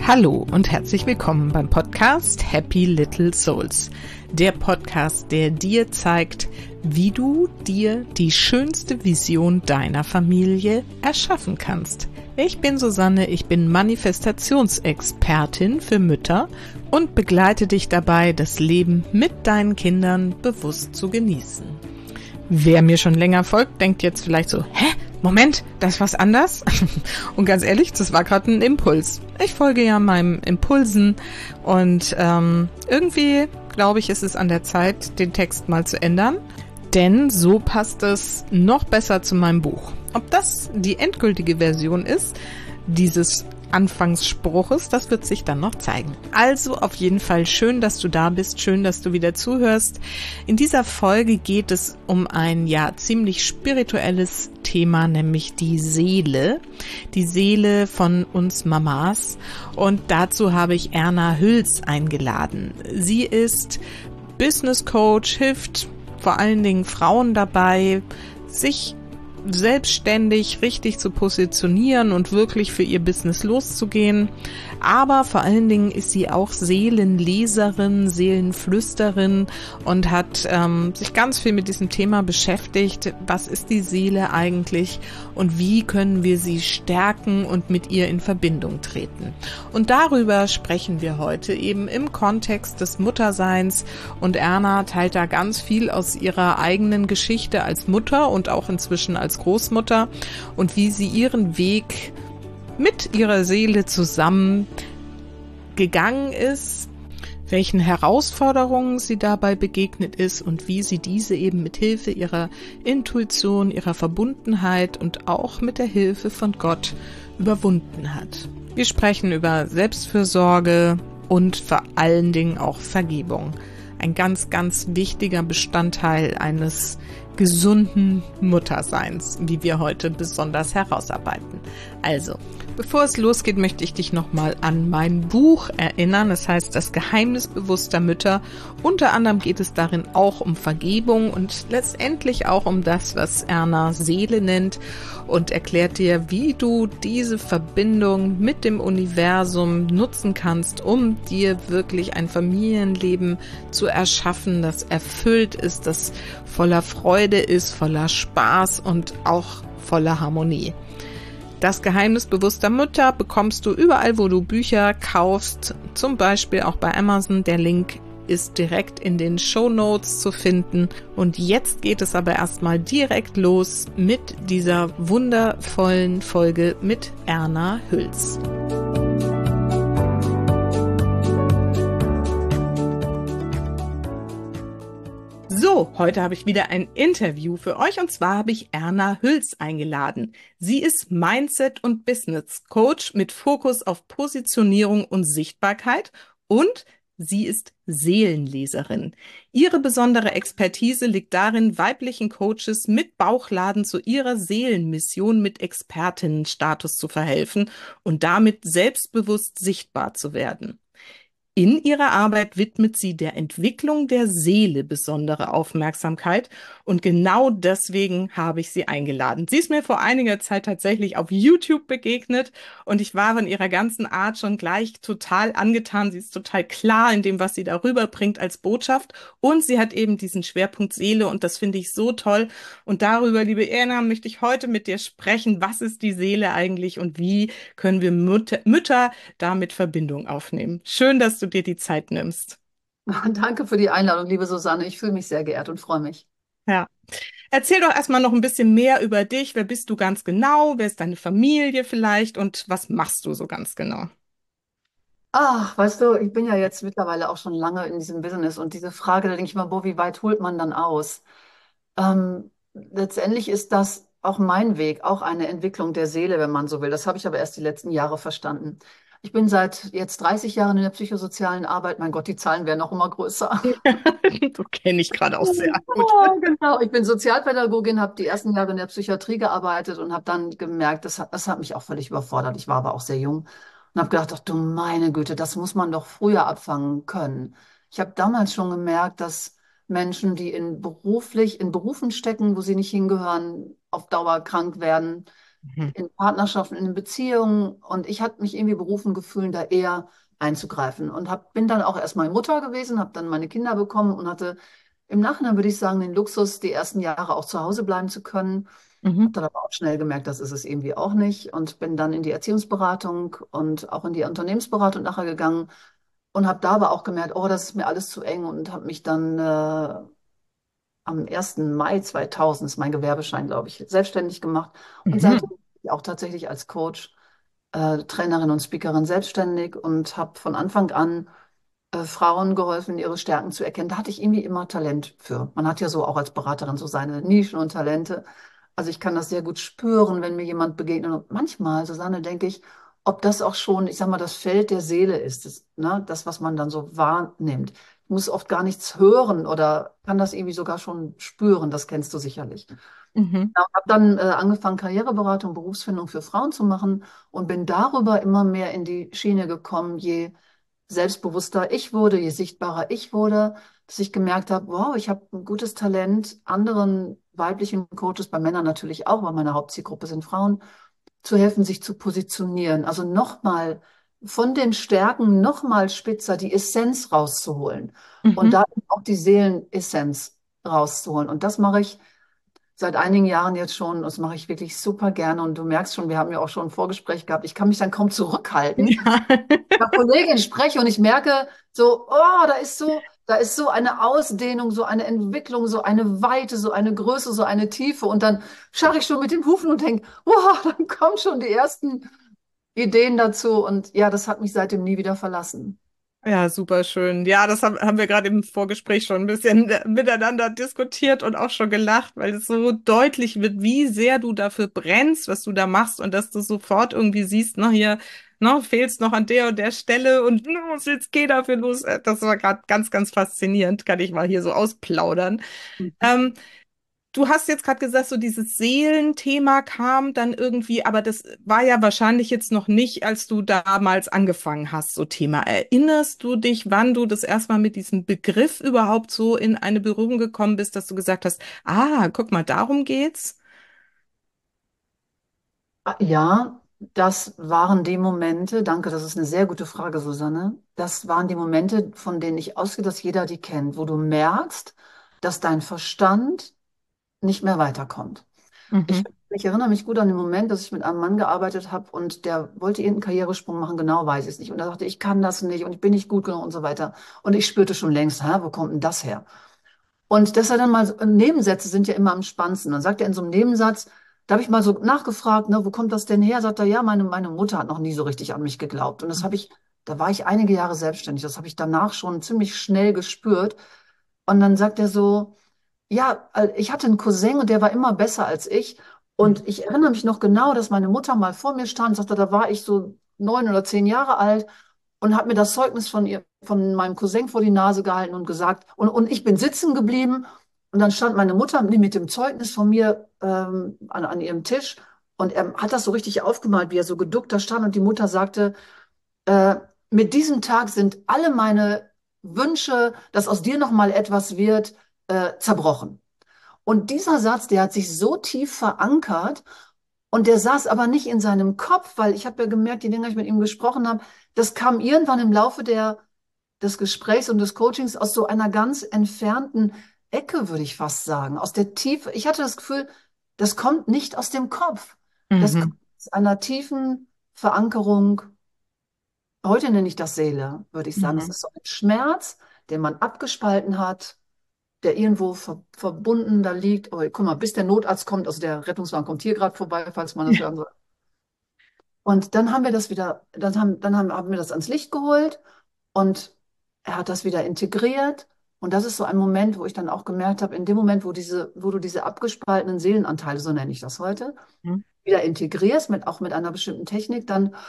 Hallo und herzlich willkommen beim Podcast Happy Little Souls. Der Podcast, der dir zeigt, wie du dir die schönste Vision deiner Familie erschaffen kannst. Ich bin Susanne, ich bin Manifestationsexpertin für Mütter und begleite dich dabei, das Leben mit deinen Kindern bewusst zu genießen. Wer mir schon länger folgt, denkt jetzt vielleicht so, Moment, das ist was anders? Und ganz ehrlich, das war gerade ein Impuls. Ich folge ja meinen Impulsen und irgendwie, glaube ich, ist es an der Zeit, den Text mal zu ändern. Denn so passt es noch besser zu meinem Buch. Ob das die endgültige Version ist, dieses Anfangsspruches, das wird sich dann noch zeigen. Also auf jeden Fall schön, dass du da bist, schön, dass du wieder zuhörst. In dieser Folge geht es um ein ziemlich spirituelles Thema, nämlich die Seele von uns Mamas. Und dazu habe ich Erna Hüls eingeladen. Sie ist Business Coach, hilft vor allen Dingen Frauen dabei, sich selbstständig richtig zu positionieren und wirklich für ihr Business loszugehen. Aber vor allen Dingen ist sie auch Seelenleserin, Seelenflüsterin und hat sich ganz viel mit diesem Thema beschäftigt. Was ist die Seele eigentlich und wie können wir sie stärken und mit ihr in Verbindung treten? Und darüber sprechen wir heute eben im Kontext des Mutterseins. Und Erna teilt da ganz viel aus ihrer eigenen Geschichte als Mutter und auch inzwischen als Großmutter und wie sie ihren Weg mit ihrer Seele zusammen gegangen ist, welchen Herausforderungen sie dabei begegnet ist und wie sie diese eben mit Hilfe ihrer Intuition, ihrer Verbundenheit und auch mit der Hilfe von Gott überwunden hat. Wir sprechen über Selbstfürsorge und vor allen Dingen auch Vergebung. Ein ganz, ganz wichtiger Bestandteil eines gesunden Mutterseins, wie wir heute besonders herausarbeiten. Also, bevor es losgeht, möchte ich dich nochmal an mein Buch erinnern. Es heißt Das Geheimnis bewusster Mütter. Unter anderem geht es darin auch um Vergebung und letztendlich auch um das, was Erna Seele nennt und erklärt dir, wie du diese Verbindung mit dem Universum nutzen kannst, um dir wirklich ein Familienleben zu erschaffen, das erfüllt ist, das voller Freude ist, voller Spaß und auch voller Harmonie. Das Geheimnis bewusster Mütter bekommst du überall, wo du Bücher kaufst, zum Beispiel auch bei Amazon. Der Link ist direkt in den Shownotes zu finden. Und jetzt geht es aber erstmal direkt los mit dieser wundervollen Folge mit Erna Hüls. So, heute habe ich wieder ein Interview für euch und zwar habe ich Erna Hüls eingeladen. Sie ist Mindset- und Business Coach mit Fokus auf Positionierung und Sichtbarkeit und sie ist Seelenleserin. Ihre besondere Expertise liegt darin, weiblichen Coaches mit Bauchladen zu ihrer Seelenmission mit Expertinnenstatus zu verhelfen und damit selbstbewusst sichtbar zu werden. In ihrer Arbeit widmet sie der Entwicklung der Seele besondere Aufmerksamkeit und genau deswegen habe ich sie eingeladen. Sie ist mir vor einiger Zeit tatsächlich auf YouTube begegnet und ich war von ihrer ganzen Art schon gleich total angetan. Sie ist total klar in dem, was sie darüber bringt als Botschaft und sie hat eben diesen Schwerpunkt Seele und das finde ich so toll. Und darüber, liebe Erna, möchte ich heute mit dir sprechen. Was ist die Seele eigentlich und wie können wir Mütter damit Verbindung aufnehmen? Schön, dass du dir die Zeit nimmst. Danke für die Einladung, liebe Susanne. Ich fühle mich sehr geehrt und freue mich. Ja. Erzähl doch erstmal noch ein bisschen mehr über dich. Wer bist du ganz genau? Wer ist deine Familie vielleicht? Und was machst du so ganz genau? Ach, weißt du, ich bin ja jetzt mittlerweile auch schon lange in diesem Business und diese Frage, da denke ich mal, boah, wie weit holt man dann aus? Letztendlich ist das auch mein Weg, auch eine Entwicklung der Seele, wenn man so will. Das habe ich aber erst die letzten Jahre verstanden. Ich bin seit jetzt 30 Jahren in der psychosozialen Arbeit. Mein Gott, die Zahlen werden noch immer größer. So kenne ich gerade auch sehr gut. Ja, genau. Ich bin Sozialpädagogin, habe die ersten Jahre in der Psychiatrie gearbeitet und habe dann gemerkt, das hat mich auch völlig überfordert. Ich war aber auch sehr jung und habe gedacht, ach du meine Güte, das muss man doch früher abfangen können. Ich habe damals schon gemerkt, dass Menschen, die in Berufen stecken, wo sie nicht hingehören, auf Dauer krank werden. Mhm. in Partnerschaften, in Beziehungen. Und ich hatte mich irgendwie berufen gefühlt, da eher einzugreifen. Und bin dann auch erstmal Mutter gewesen, habe dann meine Kinder bekommen und hatte im Nachhinein, würde ich sagen, den Luxus, die ersten Jahre auch zu Hause bleiben zu können. Habe Mhm. dann aber auch schnell gemerkt, das ist es irgendwie auch nicht. Und bin dann in die Erziehungsberatung und auch in die Unternehmensberatung nachher gegangen und habe da aber auch gemerkt, oh, das ist mir alles zu eng und habe mich dann am 1. Mai 2000, ist mein Gewerbeschein, glaube ich, selbstständig gemacht. Und seitdem Mhm. bin ich auch tatsächlich als Coach, Trainerin und Speakerin selbstständig und habe von Anfang an Frauen geholfen, ihre Stärken zu erkennen. Da hatte ich irgendwie immer Talent für. Man hat ja so auch als Beraterin so seine Nischen und Talente. Also ich kann das sehr gut spüren, wenn mir jemand begegnet. Und manchmal, Susanne, denke ich, ob das auch schon, ich sag mal, das Feld der Seele ist, das, was man dann so wahrnimmt. Ich muss oft gar nichts hören oder kann das irgendwie sogar schon spüren. Das kennst du sicherlich. Mhm. Ja, habe dann angefangen, Karriereberatung, Berufsfindung für Frauen zu machen und bin darüber immer mehr in die Schiene gekommen, je selbstbewusster ich wurde, je sichtbarer ich wurde, dass ich gemerkt habe, wow, ich habe ein gutes Talent, anderen weiblichen Coaches, bei Männern natürlich auch, weil meine Hauptzielgruppe sind Frauen, zu helfen, sich zu positionieren. Also nochmal von den Stärken nochmal spitzer die Essenz rauszuholen und Mhm. da auch die Seelenessenz rauszuholen. Und das mache ich seit einigen Jahren jetzt schon. Das mache ich wirklich super gerne. Und du merkst schon, wir haben ja auch schon ein Vorgespräch gehabt. Ich kann mich dann kaum zurückhalten. Ja. Mit einer Kollegin spreche und ich merke so, oh, da ist so eine Ausdehnung, so eine Entwicklung, so eine Weite, so eine Größe, so eine Tiefe. Und dann scharre ich schon mit den Hufen und denke, wow, dann kommen schon die ersten Ideen dazu. Und ja, das hat mich seitdem nie wieder verlassen. Ja, super schön. Ja, das haben wir gerade im Vorgespräch schon ein bisschen miteinander diskutiert und auch schon gelacht, weil es so deutlich wird, wie sehr du dafür brennst, was du da machst und dass du sofort irgendwie siehst, ne, hier, ne, fehlst noch an der und der Stelle und los, jetzt geh dafür los. Das war gerade ganz, ganz faszinierend. Kann ich mal hier so ausplaudern. Ähm, Du hast jetzt gerade gesagt, so dieses Seelenthema kam dann irgendwie, aber das war ja wahrscheinlich jetzt noch nicht, als du damals angefangen hast, so Thema. Erinnerst du dich, wann du das erstmal mit diesem Begriff überhaupt so in eine Berührung gekommen bist, dass du gesagt hast, ah, guck mal, darum geht's? Ja, das waren die Momente, danke, das ist eine sehr gute Frage, Susanne. Das waren die Momente, von denen ich ausgehe, dass jeder die kennt, wo du merkst, dass dein Verstand nicht mehr weiterkommt. Ich, Mhm. ich erinnere mich gut an den Moment, dass ich mit einem Mann gearbeitet habe und der wollte irgendeinen Karrieresprung machen, genau weiß ich es nicht. Und er sagte, ich kann das nicht und ich bin nicht gut genug und so weiter. Und ich spürte schon längst, hä, wo kommt denn das her? Und dass er dann mal so, Nebensätze sind ja immer am spannendsten. Dann sagt er in so einem Nebensatz, da habe ich mal so nachgefragt, ne, wo kommt das denn her? Sagt er, ja, meine Mutter hat noch nie so richtig an mich geglaubt. Und da war ich einige Jahre selbstständig. Das habe ich danach schon ziemlich schnell gespürt. Und dann sagt er so, ja, ich hatte einen Cousin und der war immer besser als ich. Und ich erinnere mich noch genau, dass meine Mutter mal vor mir stand, sagte, da war ich so 9 oder 10 Jahre alt und hat mir das Zeugnis von meinem Cousin vor die Nase gehalten und gesagt, und ich bin sitzen geblieben. Und dann stand meine Mutter mit dem Zeugnis von mir an ihrem Tisch und er hat das so richtig aufgemalt, wie er so geduckt da stand. Und die Mutter sagte, äh, mit diesem Tag sind alle meine Wünsche, dass aus dir noch mal etwas wird, zerbrochen. Und dieser Satz, der hat sich so tief verankert und der saß aber nicht in seinem Kopf, weil ich habe ja gemerkt, je länger ich mit ihm gesprochen habe, das kam irgendwann im Laufe des Gesprächs und des Coachings aus so einer ganz entfernten Ecke, würde ich fast sagen, aus der Tiefe. Ich hatte das Gefühl, das kommt nicht aus dem Kopf. Das kommt Mhm. aus einer tiefen Verankerung. Heute nenne ich das Seele, würde ich sagen. Das Mhm. ist so ein Schmerz, den man abgespalten hat, der irgendwo verbunden da liegt. Oh, guck mal, bis der Notarzt kommt, also der Rettungswagen kommt hier gerade vorbei, falls man das hören soll. Und dann haben wir das wieder, haben wir das ans Licht geholt und er hat das wieder integriert. Und das ist so ein Moment, wo ich dann auch gemerkt habe, in dem Moment, wo du diese abgespaltenen Seelenanteile, so nenne ich das heute, Mhm. wieder integrierst, auch mit einer bestimmten Technik,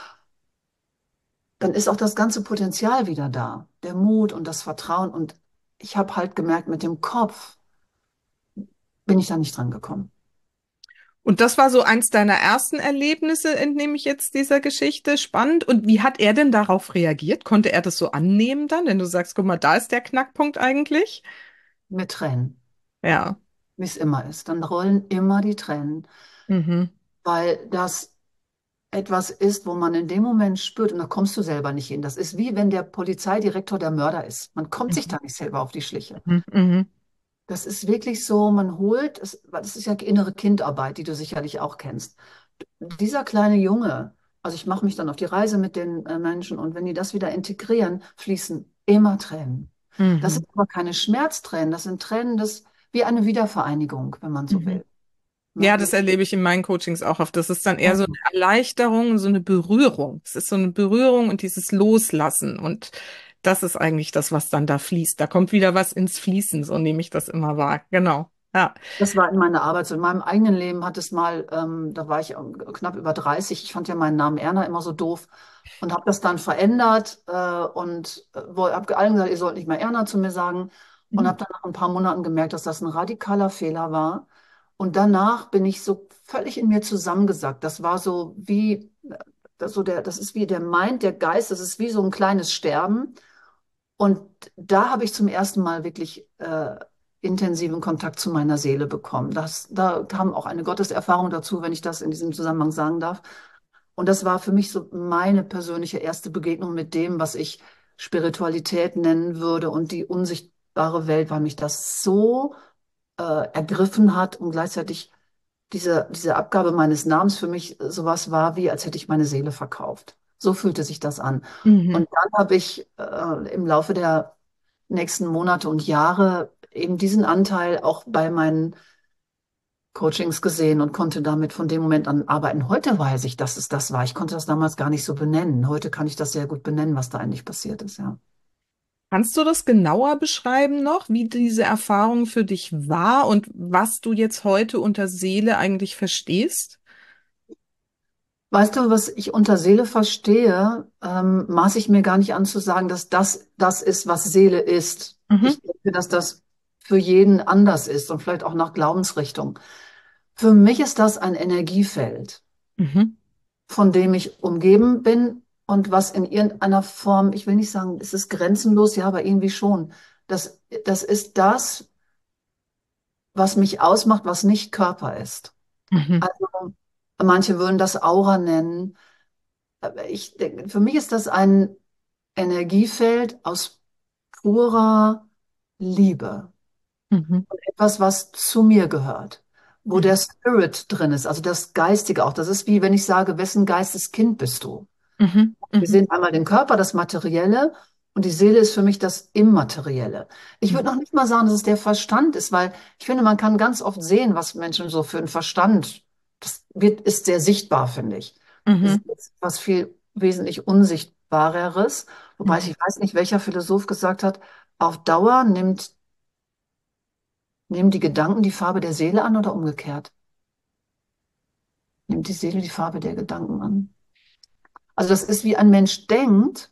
dann ist auch das ganze Potenzial wieder da. Der Mut und das Vertrauen. Und ich habe halt gemerkt, mit dem Kopf bin ich da nicht dran gekommen. Und das war so eins deiner ersten Erlebnisse, entnehme ich jetzt dieser Geschichte. Spannend. Und wie hat er denn darauf reagiert? Konnte er das so annehmen dann, wenn du sagst, guck mal, da ist der Knackpunkt eigentlich? Mit Tränen, Ja. wie es immer ist. Dann rollen immer die Tränen. Mhm. weil das etwas ist, wo man in dem Moment spürt, und da kommst du selber nicht hin. Das ist wie wenn der Polizeidirektor der Mörder ist. Man kommt sich Mhm. da nicht selber auf die Schliche. Mhm. Mhm. Das ist wirklich so, man holt, weil das ist ja innere Kindarbeit, die du sicherlich auch kennst. Dieser kleine Junge, also ich mache mich dann auf die Reise mit den Menschen und wenn die das wieder integrieren, fließen immer Tränen. Das Mhm. sind aber keine Schmerztränen, das sind Tränen wie eine Wiedervereinigung, wenn man so Mhm. will. Ne? Ja, das erlebe ich in meinen Coachings auch oft. Das ist dann eher so Ja. eine Erleichterung, so eine Berührung. Es ist so eine Berührung und dieses Loslassen. Und das ist eigentlich das, was dann da fließt. Da kommt wieder was ins Fließen, so nehme ich das immer wahr. Genau. Ja. Das war in meiner Arbeit so. In meinem eigenen Leben hat es mal, da war ich knapp über 30. Ich fand ja meinen Namen Erna immer so doof und habe das dann verändert und habe allen gesagt, ihr sollt nicht mehr Erna zu mir sagen. Und Mhm. habe dann nach ein paar Monaten gemerkt, dass das ein radikaler Fehler war. Und danach bin ich so völlig in mir zusammengesackt. Das war so wie, das ist wie der Mind, der Geist, das ist wie so ein kleines Sterben. Und da habe ich zum ersten Mal wirklich intensiven Kontakt zu meiner Seele bekommen. Da kam auch eine Gotteserfahrung dazu, wenn ich das in diesem Zusammenhang sagen darf. Und das war für mich so meine persönliche erste Begegnung mit dem, was ich Spiritualität nennen würde und die unsichtbare Welt, weil mich das so ergriffen hat und gleichzeitig diese Abgabe meines Namens für mich sowas war, wie als hätte ich meine Seele verkauft. So fühlte sich das an. Mhm. Und dann habe ich im Laufe der nächsten Monate und Jahre eben diesen Anteil auch bei meinen Coachings gesehen und konnte damit von dem Moment an arbeiten. Heute weiß ich, dass es das war. Ich konnte das damals gar nicht so benennen. Heute kann ich das sehr gut benennen, was da eigentlich passiert ist, ja. Kannst du das genauer beschreiben noch, wie diese Erfahrung für dich war und was du jetzt heute unter Seele eigentlich verstehst? Weißt du, was ich unter Seele verstehe, maße ich mir gar nicht an zu sagen, dass das ist, was Seele ist. Mhm. Ich denke, dass das für jeden anders ist und vielleicht auch nach Glaubensrichtung. Für mich ist das ein Energiefeld, Mhm. von dem ich umgeben bin und was in irgendeiner Form, ich will nicht sagen, es ist grenzenlos, ja, aber irgendwie schon. Das ist das, was mich ausmacht, was nicht Körper ist. Mhm. Also manche würden das Aura nennen. Aber ich denke, für mich ist das ein Energiefeld aus purer Liebe. Mhm. Etwas, was zu mir gehört, wo der Mhm. Spirit drin ist, also das Geistige auch. Das ist wie wenn ich sage, wessen Geisteskind bist du? Mhm. Wir Mhm. sehen einmal den Körper, das Materielle, und die Seele ist für mich das Immaterielle. Ich würde Mhm. noch nicht mal sagen, dass es der Verstand ist, weil ich finde, man kann ganz oft sehen, was Menschen so für einen Verstand, ist sehr sichtbar, finde ich. Es Mhm. ist was viel wesentlich Unsichtbareres, wobei ich Mhm. weiß nicht, welcher Philosoph gesagt hat, auf Dauer nehmen die Gedanken die Farbe der Seele an oder umgekehrt? Nimmt die Seele die Farbe der Gedanken an? Also das ist, wie ein Mensch denkt,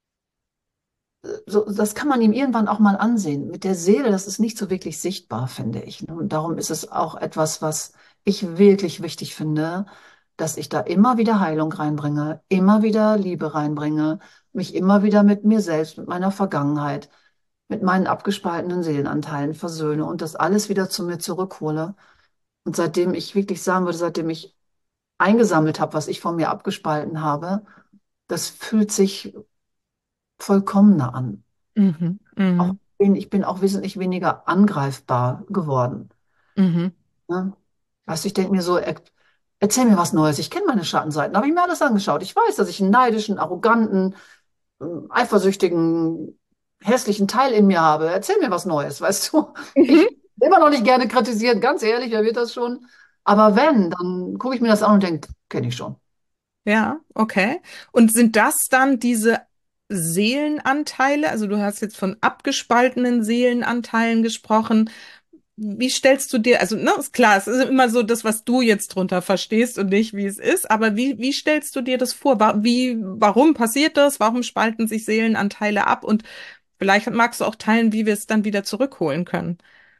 so, das kann man ihm irgendwann auch mal ansehen. Mit der Seele, das ist nicht so wirklich sichtbar, finde ich. Und darum ist es auch etwas, was ich wirklich wichtig finde, dass ich da immer wieder Heilung reinbringe, immer wieder Liebe reinbringe, mich immer wieder mit mir selbst, mit meiner Vergangenheit, mit meinen abgespaltenen Seelenanteilen versöhne und das alles wieder zu mir zurückhole. Und seitdem ich wirklich sagen würde, seitdem ich eingesammelt habe, was ich von mir abgespalten habe, das fühlt sich vollkommener an. Mhm. Auch Mhm. ich bin auch wesentlich weniger angreifbar geworden. Mhm. Ne? Weißt du, ich denke mir so, erzähl mir was Neues. Ich kenne meine Schattenseiten, habe ich mir alles angeschaut. Ich weiß, dass ich einen neidischen, arroganten, eifersüchtigen, hässlichen Teil in mir habe. Erzähl mir was Neues, weißt du? Mhm. Ich will immer noch nicht gerne kritisieren, ganz ehrlich, wer wird das schon? Aber wenn, dann gucke ich mir das an und denke, kenne ich schon. Ja, okay. Und sind das dann diese Seelenanteile? Also du hast jetzt von abgespaltenen Seelenanteilen gesprochen. Wie stellst du dir, also, ne, ist klar, es ist immer so das, was du jetzt drunter verstehst und nicht, wie es ist, aber wie stellst du dir das vor? Warum passiert das? Warum spalten sich Seelenanteile ab? Und vielleicht magst du auch teilen, wie wir es dann wieder zurückholen können.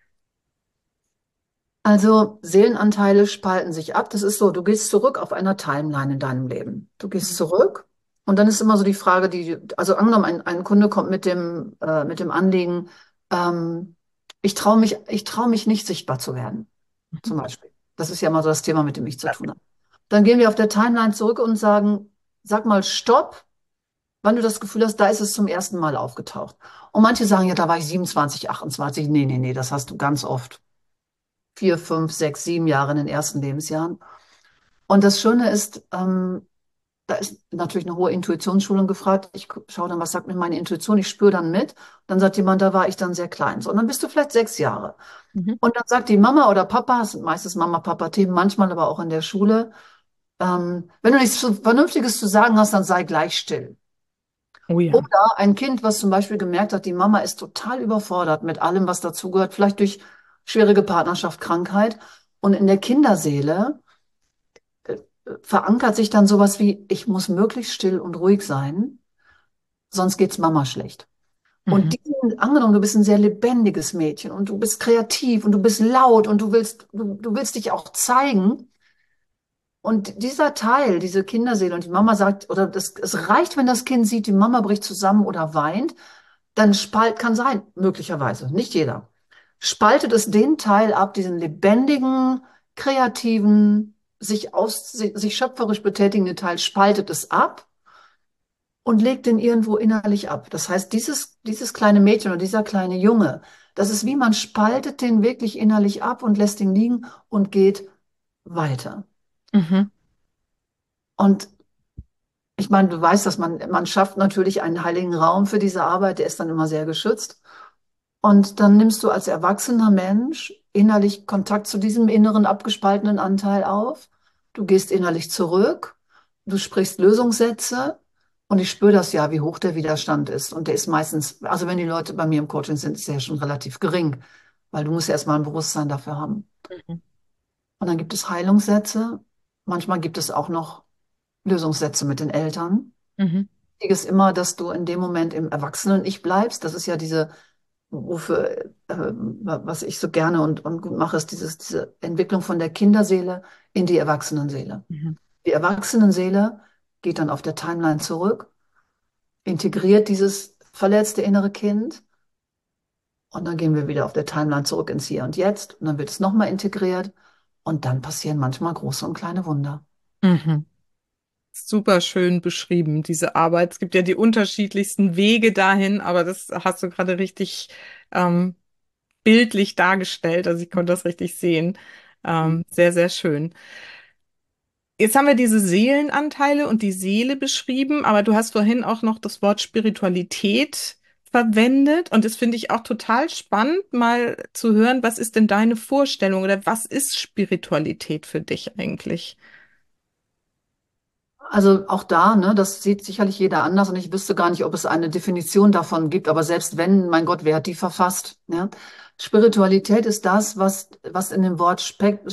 Also Seelenanteile spalten sich ab. Das ist so, du gehst zurück auf einer Timeline in deinem Leben. Du gehst zurück und dann ist immer so die Frage, also angenommen, ein Kunde kommt mit dem Anliegen, ich trau mich nicht sichtbar zu werden, zum Beispiel. Das ist ja immer so das Thema, mit dem ich zu tun habe. Dann gehen wir auf der Timeline zurück und sagen, sag mal Stopp, wann du das Gefühl hast, da ist es zum ersten Mal aufgetaucht. Und manche sagen, ja, da war ich 27, 28. Nee, nee, nee, das hast du ganz oft. 4, 5, 6, 7 Jahre in den ersten Lebensjahren. Und das Schöne ist, da ist natürlich eine hohe Intuitionsschulung gefragt. Ich schaue dann, was sagt mir meine Intuition? Ich spüre dann mit. Dann sagt jemand, da war ich dann sehr klein. So, und dann bist du vielleicht 6 Jahre. Mhm. Und dann sagt die Mama oder Papa, es sind meistens Mama-Papa-Themen, manchmal aber auch in der Schule, wenn du nichts Vernünftiges zu sagen hast, dann sei gleich still. Oh ja. Oder ein Kind, was zum Beispiel gemerkt hat, die Mama ist total überfordert mit allem, was dazugehört, vielleicht durch schwierige Partnerschaft, Krankheit. Und in der Kinderseele verankert sich dann sowas wie, ich muss möglichst still und ruhig sein, sonst geht's Mama schlecht. Und Mhm. angenommen, du bist ein sehr lebendiges Mädchen und du bist kreativ und du bist laut und du willst dich auch zeigen. Und dieser Teil, diese Kinderseele und die Mama sagt, oder es reicht, wenn das Kind sieht, die Mama bricht zusammen oder weint, dann kann sein, möglicherweise, nicht jeder, spaltet es den Teil ab, diesen lebendigen, kreativen, sich schöpferisch betätigenden Teil, spaltet es ab und legt den irgendwo innerlich ab. Das heißt, dieses kleine Mädchen oder dieser kleine Junge, das ist wie man spaltet den wirklich innerlich ab und lässt ihn liegen und geht weiter. Mhm. Und ich meine, du weißt, dass man schafft natürlich einen heiligen Raum für diese Arbeit, der ist dann immer sehr geschützt. Und dann nimmst du als erwachsener Mensch innerlich Kontakt zu diesem inneren abgespaltenen Anteil auf. Du gehst innerlich zurück, du sprichst Lösungssätze und ich spüre das ja, wie hoch der Widerstand ist. Und der ist meistens, also wenn die Leute bei mir im Coaching sind, ist der schon relativ gering, weil du musst ja erstmal ein Bewusstsein dafür haben. Mhm. Und dann gibt es Heilungssätze. Manchmal gibt es auch noch Lösungssätze mit den Eltern. Mhm. Wichtig ist immer, dass du in dem Moment im Erwachsenen-Ich bleibst. Das ist ja wofür, was ich so gerne und gut mache, ist diese Entwicklung von der Kinderseele in die Erwachsenenseele. Mhm. Die Erwachsenenseele geht dann auf der Timeline zurück, integriert dieses verletzte innere Kind und dann gehen wir wieder auf der Timeline zurück ins Hier und Jetzt und dann wird es nochmal integriert und dann passieren manchmal große und kleine Wunder. Mhm. Super schön beschrieben, diese Arbeit. Es gibt ja die unterschiedlichsten Wege dahin, aber das hast du gerade richtig ähm, bildlich dargestellt. Also ich konnte das richtig sehen. Sehr, sehr schön. Jetzt haben wir diese Seelenanteile und die Seele beschrieben, aber du hast vorhin auch noch das Wort Spiritualität verwendet und das finde ich auch total spannend, mal zu hören, was ist denn deine Vorstellung oder was ist Spiritualität für dich eigentlich? Also auch da, ne, das sieht sicherlich jeder anders und ich wüsste gar nicht, ob es eine Definition davon gibt, aber selbst wenn, mein Gott, wer hat die verfasst? Ja? Spiritualität ist das, was in dem Wort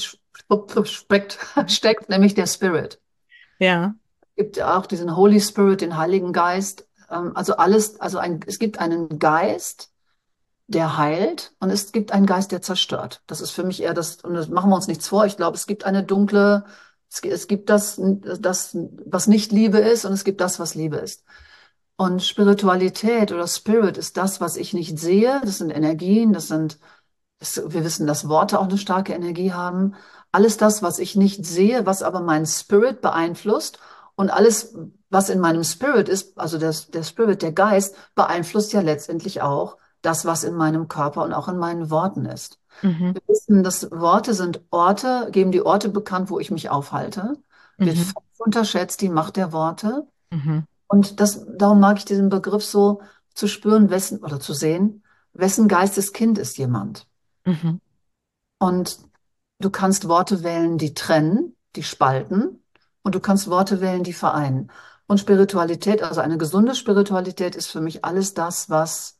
steckt, nämlich der Spirit. Ja. Es gibt ja auch diesen Holy Spirit, den Heiligen Geist. Also alles, es gibt einen Geist, der heilt und es gibt einen Geist, der zerstört. Das ist für mich eher das, und das machen wir uns nichts vor. Ich glaube, es gibt eine dunkle, es gibt was nicht Liebe ist und es gibt das, was Liebe ist. Und Spiritualität oder Spirit ist das, was ich nicht sehe. Das sind Energien, wir wissen, dass Worte auch eine starke Energie haben. Alles das, was ich nicht sehe, was aber meinen Spirit beeinflusst und alles, was in meinem Spirit ist, also der Spirit, der Geist, beeinflusst ja letztendlich auch das, was in meinem Körper und auch in meinen Worten ist. Mhm. Wir wissen, dass Worte sind Orte, geben die Orte bekannt, wo ich mich aufhalte. Wird Mhm. völlig unterschätzt, die Macht der Worte. Mhm. Und darum mag ich diesen Begriff so zu spüren, oder zu sehen, wessen Geisteskind ist jemand. Mhm. Und du kannst Worte wählen, die trennen, die spalten, und du kannst Worte wählen, die vereinen. Und Spiritualität, also eine gesunde Spiritualität, ist für mich alles das,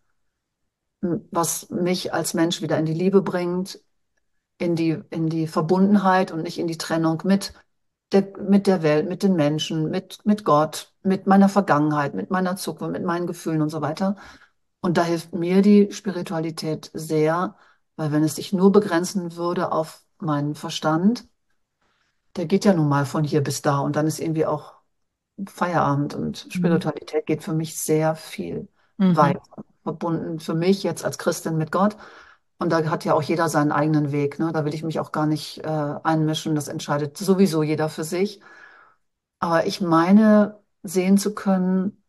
was mich als Mensch wieder in die Liebe bringt, in die Verbundenheit und nicht in die Trennung mit der Welt, mit den Menschen, mit Gott, mit meiner Vergangenheit, mit meiner Zukunft, mit meinen Gefühlen und so weiter. Und da hilft mir die Spiritualität sehr, weil wenn es sich nur begrenzen würde auf meinen Verstand, der geht ja nun mal von hier bis da und dann ist irgendwie auch Feierabend und Mhm. Spiritualität geht für mich sehr viel Mhm. weiter. Verbunden für mich jetzt als Christin mit Gott Und da hat ja auch jeder seinen eigenen Weg, ne? Da will ich mich auch gar nicht einmischen. Das entscheidet sowieso jeder für sich. Aber ich meine, sehen zu können,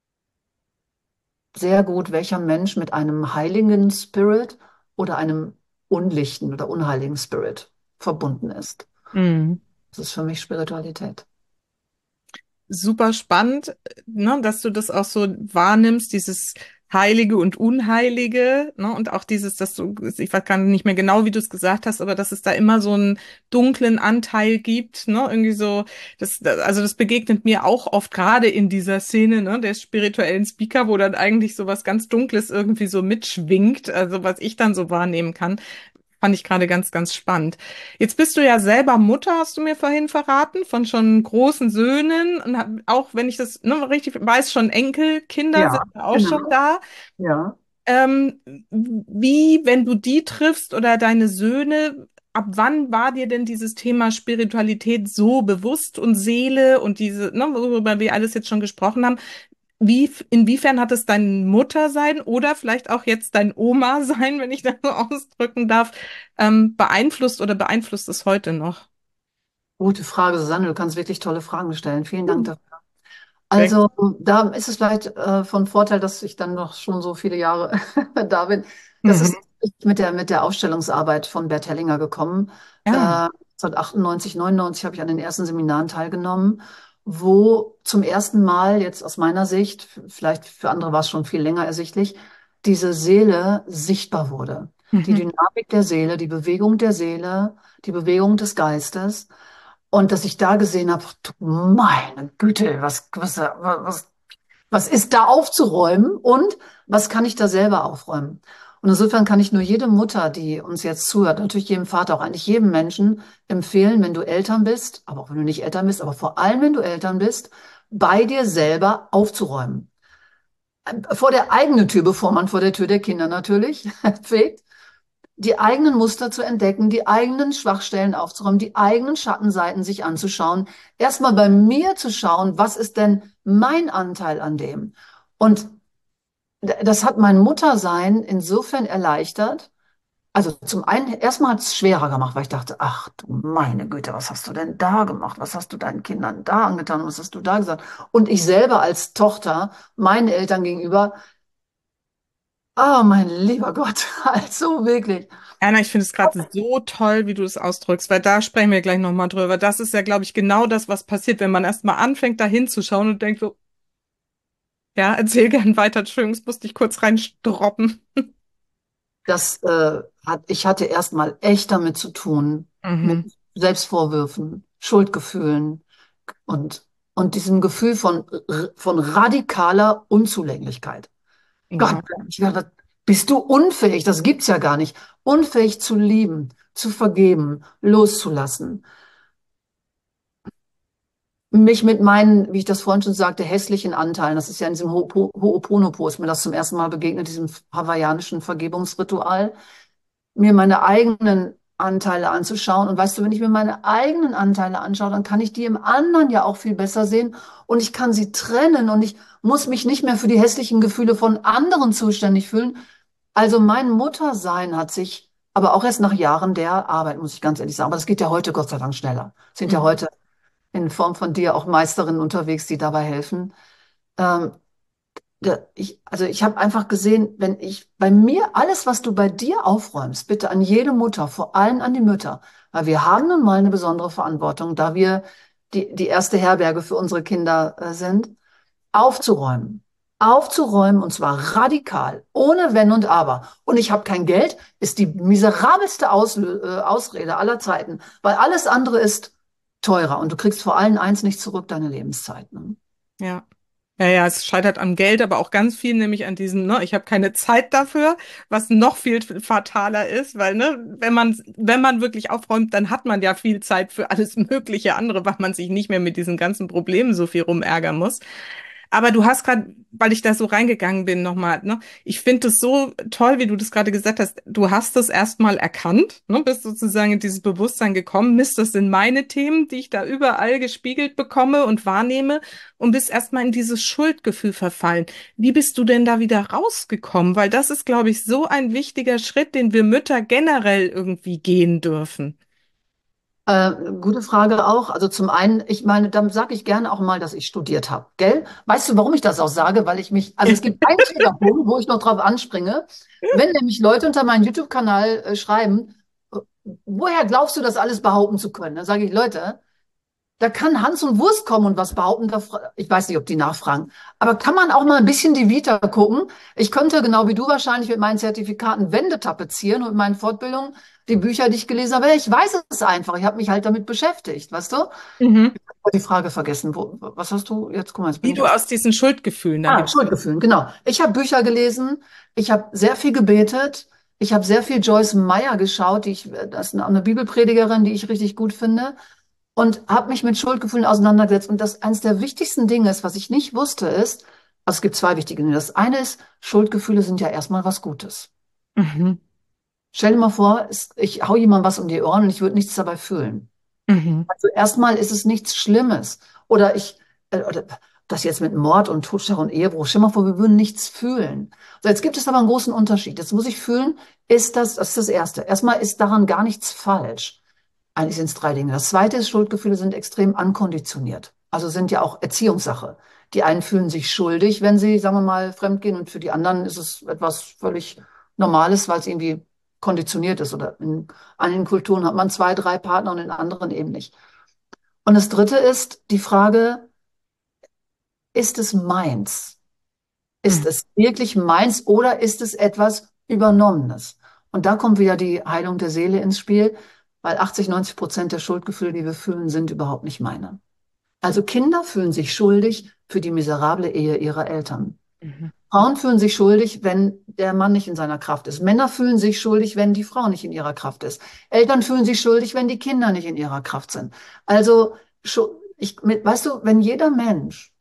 sehr gut, welcher Mensch mit einem heiligen Spirit oder einem unlichten oder unheiligen Spirit verbunden ist. Mhm. Das ist für mich Spiritualität. Super spannend, ne, dass du das auch so wahrnimmst, dieses Heilige und Unheilige, ne, und auch dieses, dass du, ich weiß gar nicht mehr genau, wie du es gesagt hast, aber dass es da immer so einen dunklen Anteil gibt, ne, irgendwie so, also das begegnet mir auch oft gerade in dieser Szene, ne, der spirituellen Speaker, wo dann eigentlich so was ganz Dunkles irgendwie so mitschwingt, also was ich dann so wahrnehmen kann. Fand ich gerade ganz, ganz spannend. Jetzt bist du ja selber Mutter, hast du mir vorhin verraten, von schon großen Söhnen und auch, wenn ich das richtig weiß, schon Enkelkinder sind Ja, ja auch schon genau. da. Ja. Ähm, Wie, wenn du die triffst oder deine Söhne, ab wann war dir denn dieses Thema Spiritualität so bewusst und Seele und diese, ne, worüber wir alles jetzt schon gesprochen haben? Wie, inwiefern hat es dein Muttersein oder vielleicht auch jetzt dein Oma-Sein, wenn ich das so ausdrücken darf, beeinflusst oder beeinflusst es heute noch? Gute Frage, Susanne. Du kannst wirklich tolle Fragen stellen. Vielen Dank Hm. dafür. Sehr Also, da ist es vielleicht von Vorteil, dass ich dann noch schon so viele Jahre da bin. Das Mhm. ist mit der Ausstellungsarbeit von Bert Hellinger gekommen. Ja. 1998, 99 habe ich an den ersten Seminaren teilgenommen, wo zum ersten Mal jetzt aus meiner Sicht, vielleicht für andere war es schon viel länger ersichtlich, diese Seele sichtbar wurde. Die Mhm. Dynamik der Seele, die Bewegung des Geistes. Und dass ich da gesehen habe, du meine Güte, was ist da aufzuräumen und was kann ich da selber aufräumen? Und insofern kann ich nur jede Mutter, die uns jetzt zuhört, natürlich jedem Vater, auch eigentlich jedem Menschen empfehlen, wenn du Eltern bist, aber auch wenn du nicht Eltern bist, aber vor allem, wenn du Eltern bist, bei dir selber aufzuräumen. Vor der eigenen Tür, bevor man vor der Tür der Kinder natürlich fegt, die eigenen Muster zu entdecken, die eigenen Schwachstellen aufzuräumen, die eigenen Schattenseiten sich anzuschauen, erstmal bei mir zu schauen, was ist denn mein Anteil an dem? Und das hat mein Muttersein insofern erleichtert. Also zum einen, erstmal hat es schwerer gemacht, weil ich dachte, ach du meine Güte, was hast du denn da gemacht? Was hast du deinen Kindern da angetan? Was hast du da gesagt? Und ich selber als Tochter, meinen Eltern gegenüber, oh mein lieber Gott, also wirklich. Erna, ich finde es gerade so toll, wie du es ausdrückst, weil da sprechen wir gleich nochmal drüber. Das ist ja, glaube ich, genau das, was passiert, wenn man erstmal anfängt, da hinzuschauen und denkt so, ja, erzähl gern weiter, Entschuldigung, das musste ich kurz reinstroppen. Ich hatte erstmal echt damit zu tun, mit Mhm. Selbstvorwürfen, Schuldgefühlen und, und diesem Gefühl von radikaler Unzulänglichkeit. Gott, Ja. ich dachte, bist du unfähig? Das gibt's ja gar nicht. Unfähig zu lieben, zu vergeben, loszulassen. Mich mit meinen, wie ich das vorhin schon sagte, hässlichen Anteilen, das ist ja in diesem Ho'oponopo, ist mir das zum ersten Mal begegnet, diesem hawaiianischen Vergebungsritual, mir meine eigenen Anteile anzuschauen. Und weißt du, wenn ich mir meine eigenen Anteile anschaue, dann kann ich die im anderen ja auch viel besser sehen und ich kann sie trennen und ich muss mich nicht mehr für die hässlichen Gefühle von anderen zuständig fühlen. Also mein Muttersein hat sich, aber auch erst nach Jahren der Arbeit, muss ich ganz ehrlich sagen, aber das geht ja heute Gott sei Dank schneller. Sind ja Mhm. heute in Form von dir auch Meisterinnen unterwegs, die dabei helfen. Ähm, also ich habe einfach gesehen, wenn ich bei mir alles, was du bei dir aufräumst, bitte an jede Mutter, vor allem an die Mütter, weil wir haben nun mal eine besondere Verantwortung, da wir die erste Herberge für unsere Kinder sind, aufzuräumen. Aufzuräumen und zwar radikal, ohne Wenn und Aber. Und ich habe kein Geld, ist die miserabelste Ausrede aller Zeiten, weil alles andere ist teurer und du kriegst vor allem eins nicht zurück, deine Lebenszeit. Ne? Ja. Ja, ja, es scheitert am Geld, aber auch ganz viel, nämlich an diesem, ne, ich habe keine Zeit dafür, was noch viel fataler ist, weil, ne, wenn man wirklich aufräumt, dann hat man ja viel Zeit für alles mögliche andere, weil man sich nicht mehr mit diesen ganzen Problemen so viel rumärgern muss. Aber du hast gerade, weil ich da so reingegangen bin, nochmal, ne? Ich finde es so toll, wie du das gerade gesagt hast. Du hast es erstmal erkannt, ne? Bist sozusagen in dieses Bewusstsein gekommen, misst das in meine Themen, die ich da überall gespiegelt bekomme und wahrnehme und bist erstmal in dieses Schuldgefühl verfallen. Wie bist du denn da wieder rausgekommen? Weil das ist, glaube ich, so ein wichtiger Schritt, den wir Mütter generell irgendwie gehen dürfen. Gute Frage auch. Also zum einen, ich meine, dann sage ich gerne auch mal, dass ich studiert habe, gell? Weißt du, warum ich das auch sage? Weil ich mich, also es gibt einen Triggerpunkt, wo ich noch drauf anspringe. Wenn nämlich Leute unter meinen YouTube-Kanal schreiben, äh, woher glaubst du, das alles behaupten zu können? Dann sage ich, Leute, da kann Hans und Wurst kommen und was behaupten. Ich weiß nicht, ob die nachfragen. Aber kann man auch mal ein bisschen die Vita gucken? Ich könnte, genau wie du wahrscheinlich, mit meinen Zertifikaten Wände tapezieren und mit meinen Fortbildungen die Bücher, die ich gelesen habe. Ich weiß es einfach. Ich habe mich halt damit beschäftigt, weißt du? Mhm. Ich habe die Frage vergessen. Was hast du jetzt? Guck mal, jetzt bin Wie ich du aus. aus diesen Schuldgefühlen dann Ah, wieder. Schuldgefühlen, genau. Ich habe Bücher gelesen. Ich habe sehr viel gebetet. Ich habe sehr viel Joyce Meyer geschaut, das ist eine Bibelpredigerin, die ich richtig gut finde und habe mich mit Schuldgefühlen auseinandergesetzt. Und das eines der wichtigsten Dinge ist, was ich nicht wusste, ist, also es gibt zwei wichtige Dinge. Das eine ist, Schuldgefühle sind ja erstmal was Gutes. Mhm. Stell dir mal vor, ich hau jemandem was um die Ohren und ich würde nichts dabei fühlen. Mhm. Also erstmal ist es nichts Schlimmes. Oder das jetzt mit Mord und Totschlag und Ehebruch. Stell dir mal vor, wir würden nichts fühlen. So, jetzt gibt es aber einen großen Unterschied. Jetzt muss ich fühlen, das ist das Erste. Erstmal ist daran gar nichts falsch. Eigentlich sind es drei Dinge. Das zweite ist, Schuldgefühle sind extrem ankonditioniert. Also sind ja auch Erziehungssache. Die einen fühlen sich schuldig, wenn sie, sagen wir mal, fremdgehen, und für die anderen ist es etwas völlig Normales, weil es irgendwie konditioniert ist. Oder in einigen Kulturen hat man zwei, drei Partner und in anderen eben nicht. Und das dritte ist die Frage, ist es meins? Ist Mhm. es wirklich meins oder ist es etwas Übernommenes? Und da kommt wieder die Heilung der Seele ins Spiel, weil 80, 90% der Schuldgefühle, die wir fühlen, sind überhaupt nicht meine. Also Kinder fühlen sich schuldig für die miserable Ehe ihrer Eltern. Mhm. Frauen fühlen sich schuldig, wenn der Mann nicht in seiner Kraft ist. Männer fühlen sich schuldig, wenn die Frau nicht in ihrer Kraft ist. Eltern fühlen sich schuldig, wenn die Kinder nicht in ihrer Kraft sind. Also, weißt du, wenn jeder Mensch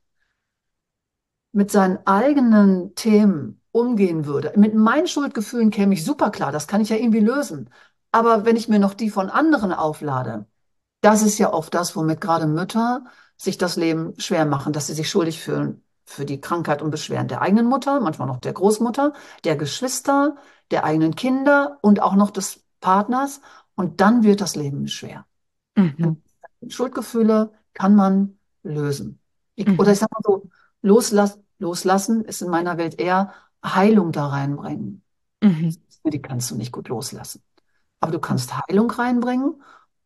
mit seinen eigenen Themen umgehen würde. Mit meinen Schuldgefühlen käme ich super klar, das kann ich ja irgendwie lösen. Aber wenn ich mir noch die von anderen auflade, das ist ja oft das, womit gerade Mütter sich das Leben schwer machen, dass sie sich schuldig fühlen für die Krankheit und Beschwerden der eigenen Mutter, manchmal noch der Großmutter, der Geschwister, der eigenen Kinder und auch noch des Partners. Und dann wird das Leben schwer. Und Mhm. Schuldgefühle kann man lösen. Oder Mhm. ich sag mal so, loslassen ist in meiner Welt eher Heilung da reinbringen. Mhm. Die kannst du nicht gut loslassen. Aber du kannst Heilung reinbringen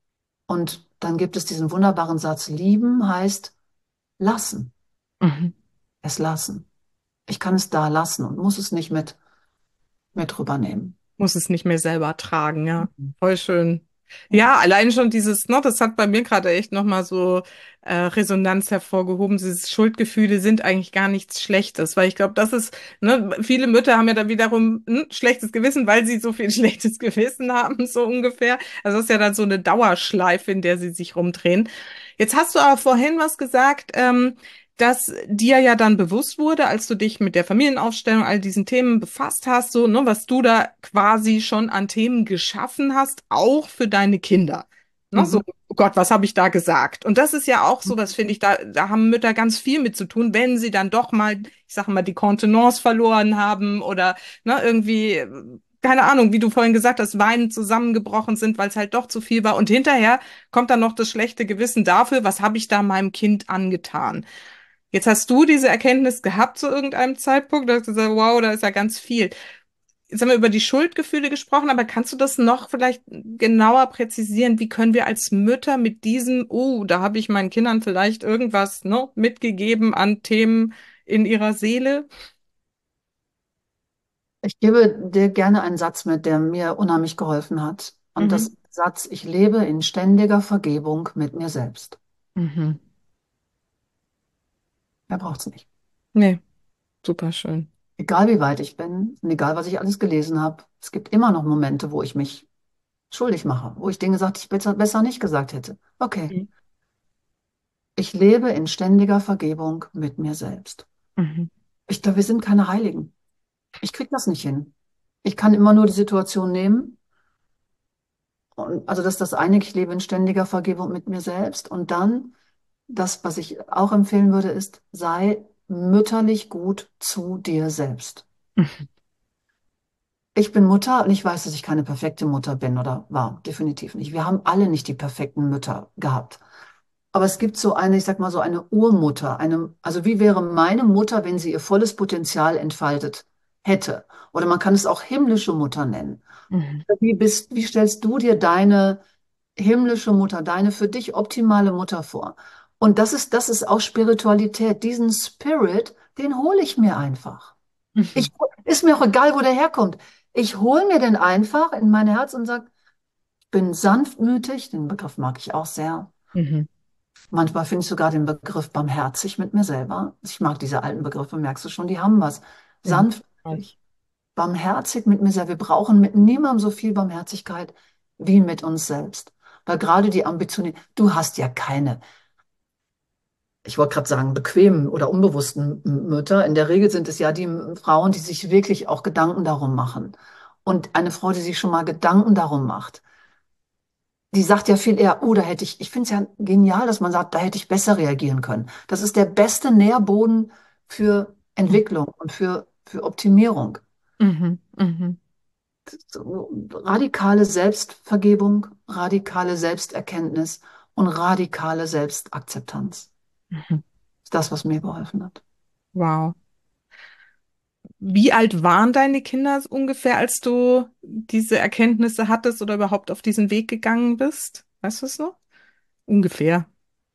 und dann gibt es diesen wunderbaren Satz, lieben heißt lassen, Mhm. es lassen. Ich kann es da lassen und muss es nicht mit rübernehmen. Muss es nicht mehr selber tragen, ja. Voll schön. Ja, allein schon dieses, ne, das hat bei mir gerade echt nochmal so Resonanz hervorgehoben. Diese Schuldgefühle sind eigentlich gar nichts Schlechtes, weil ich glaube, das ist, ne, viele Mütter haben ja dann wiederum ein schlechtes Gewissen, weil sie so viel schlechtes Gewissen haben, so ungefähr. Also das ist ja dann so eine Dauerschleife, in der sie sich rumdrehen. Jetzt hast du aber vorhin was gesagt, dass dir ja dann bewusst wurde, als du dich mit der Familienaufstellung, all diesen Themen befasst hast, so, ne, was du da quasi schon an Themen geschaffen hast, auch für deine Kinder. Ne, so, Mhm. oh Gott, was habe ich da gesagt? Und das ist ja auch so, was finde ich, da haben Mütter ganz viel mit zu tun, wenn sie dann doch mal, ich sage mal, die Kontenance verloren haben oder ne, irgendwie, keine Ahnung, wie du vorhin gesagt hast, weinend zusammengebrochen sind, weil es halt doch zu viel war. Und hinterher kommt dann noch das schlechte Gewissen dafür, was habe ich da meinem Kind angetan? Jetzt hast du diese Erkenntnis gehabt zu irgendeinem Zeitpunkt, da hast du gesagt, wow, da ist ja ganz viel. Jetzt haben wir über die Schuldgefühle gesprochen, aber kannst du das noch vielleicht genauer präzisieren? Wie können wir als Mütter mit diesem, oh, da habe ich meinen Kindern vielleicht irgendwas, ne, mitgegeben an Themen in ihrer Seele? Ich gebe dir gerne einen Satz mit, der mir unheimlich geholfen hat. Und das Mhm. ist der Satz, ich lebe in ständiger Vergebung mit mir selbst. Mhm. Mehr braucht's nicht. Nee, super schön. Egal wie weit ich bin und egal was ich alles gelesen habe, es gibt immer noch Momente, wo ich mich schuldig mache, wo ich Dinge gesagt, die ich besser nicht gesagt hätte. Okay, Mhm. ich lebe in ständiger Vergebung mit mir selbst. Mhm. Ich glaube, wir sind keine Heiligen. Ich kriege das nicht hin. Ich kann immer nur die Situation nehmen. Und, also das ist das eine, ich lebe in ständiger Vergebung mit mir selbst. Und dann, das, was ich auch empfehlen würde, ist, sei mütterlich gut zu dir selbst. Mhm. Ich bin Mutter und ich weiß, dass ich keine perfekte Mutter bin oder war. Definitiv nicht. Wir haben alle nicht die perfekten Mütter gehabt. Aber es gibt so eine, ich sag mal so eine Urmutter, also wie wäre meine Mutter, wenn sie ihr volles Potenzial entfaltet hätte? Oder man kann es auch himmlische Mutter nennen. Mhm. Wie stellst du dir deine himmlische Mutter, deine für dich optimale Mutter vor? Und das ist auch Spiritualität. Diesen Spirit, den hole ich mir einfach. Mhm. Ist mir auch egal, wo der herkommt. Ich hole mir den einfach in mein Herz und sage, ich bin sanftmütig, den Begriff mag ich auch sehr. Mhm. Manchmal finde ich sogar den Begriff barmherzig mit mir selber. Ich mag diese alten Begriffe, merkst du schon, die haben was. Mhm. Sanftmütig, barmherzig mit mir selber. Wir brauchen mit niemandem so viel Barmherzigkeit wie mit uns selbst. Weil gerade die Ambitionen, du hast ja keine, ich wollte gerade sagen, bequemen oder unbewussten Mütter. In der Regel sind es ja die Frauen, die sich wirklich auch Gedanken darum machen. Und eine Frau, die sich schon mal Gedanken darum macht, die sagt ja viel eher, oh, ich finde es ja genial, dass man sagt, da hätte ich besser reagieren können. Das ist der beste Nährboden für Entwicklung und für Optimierung. Mhm. Mhm. So, radikale Selbstvergebung, radikale Selbsterkenntnis und radikale Selbstakzeptanz. Mhm. Ist das, was mir geholfen hat. Wow. Wie alt waren deine Kinder ungefähr, als du diese Erkenntnisse hattest oder überhaupt auf diesen Weg gegangen bist? Weißt du es noch? Ungefähr.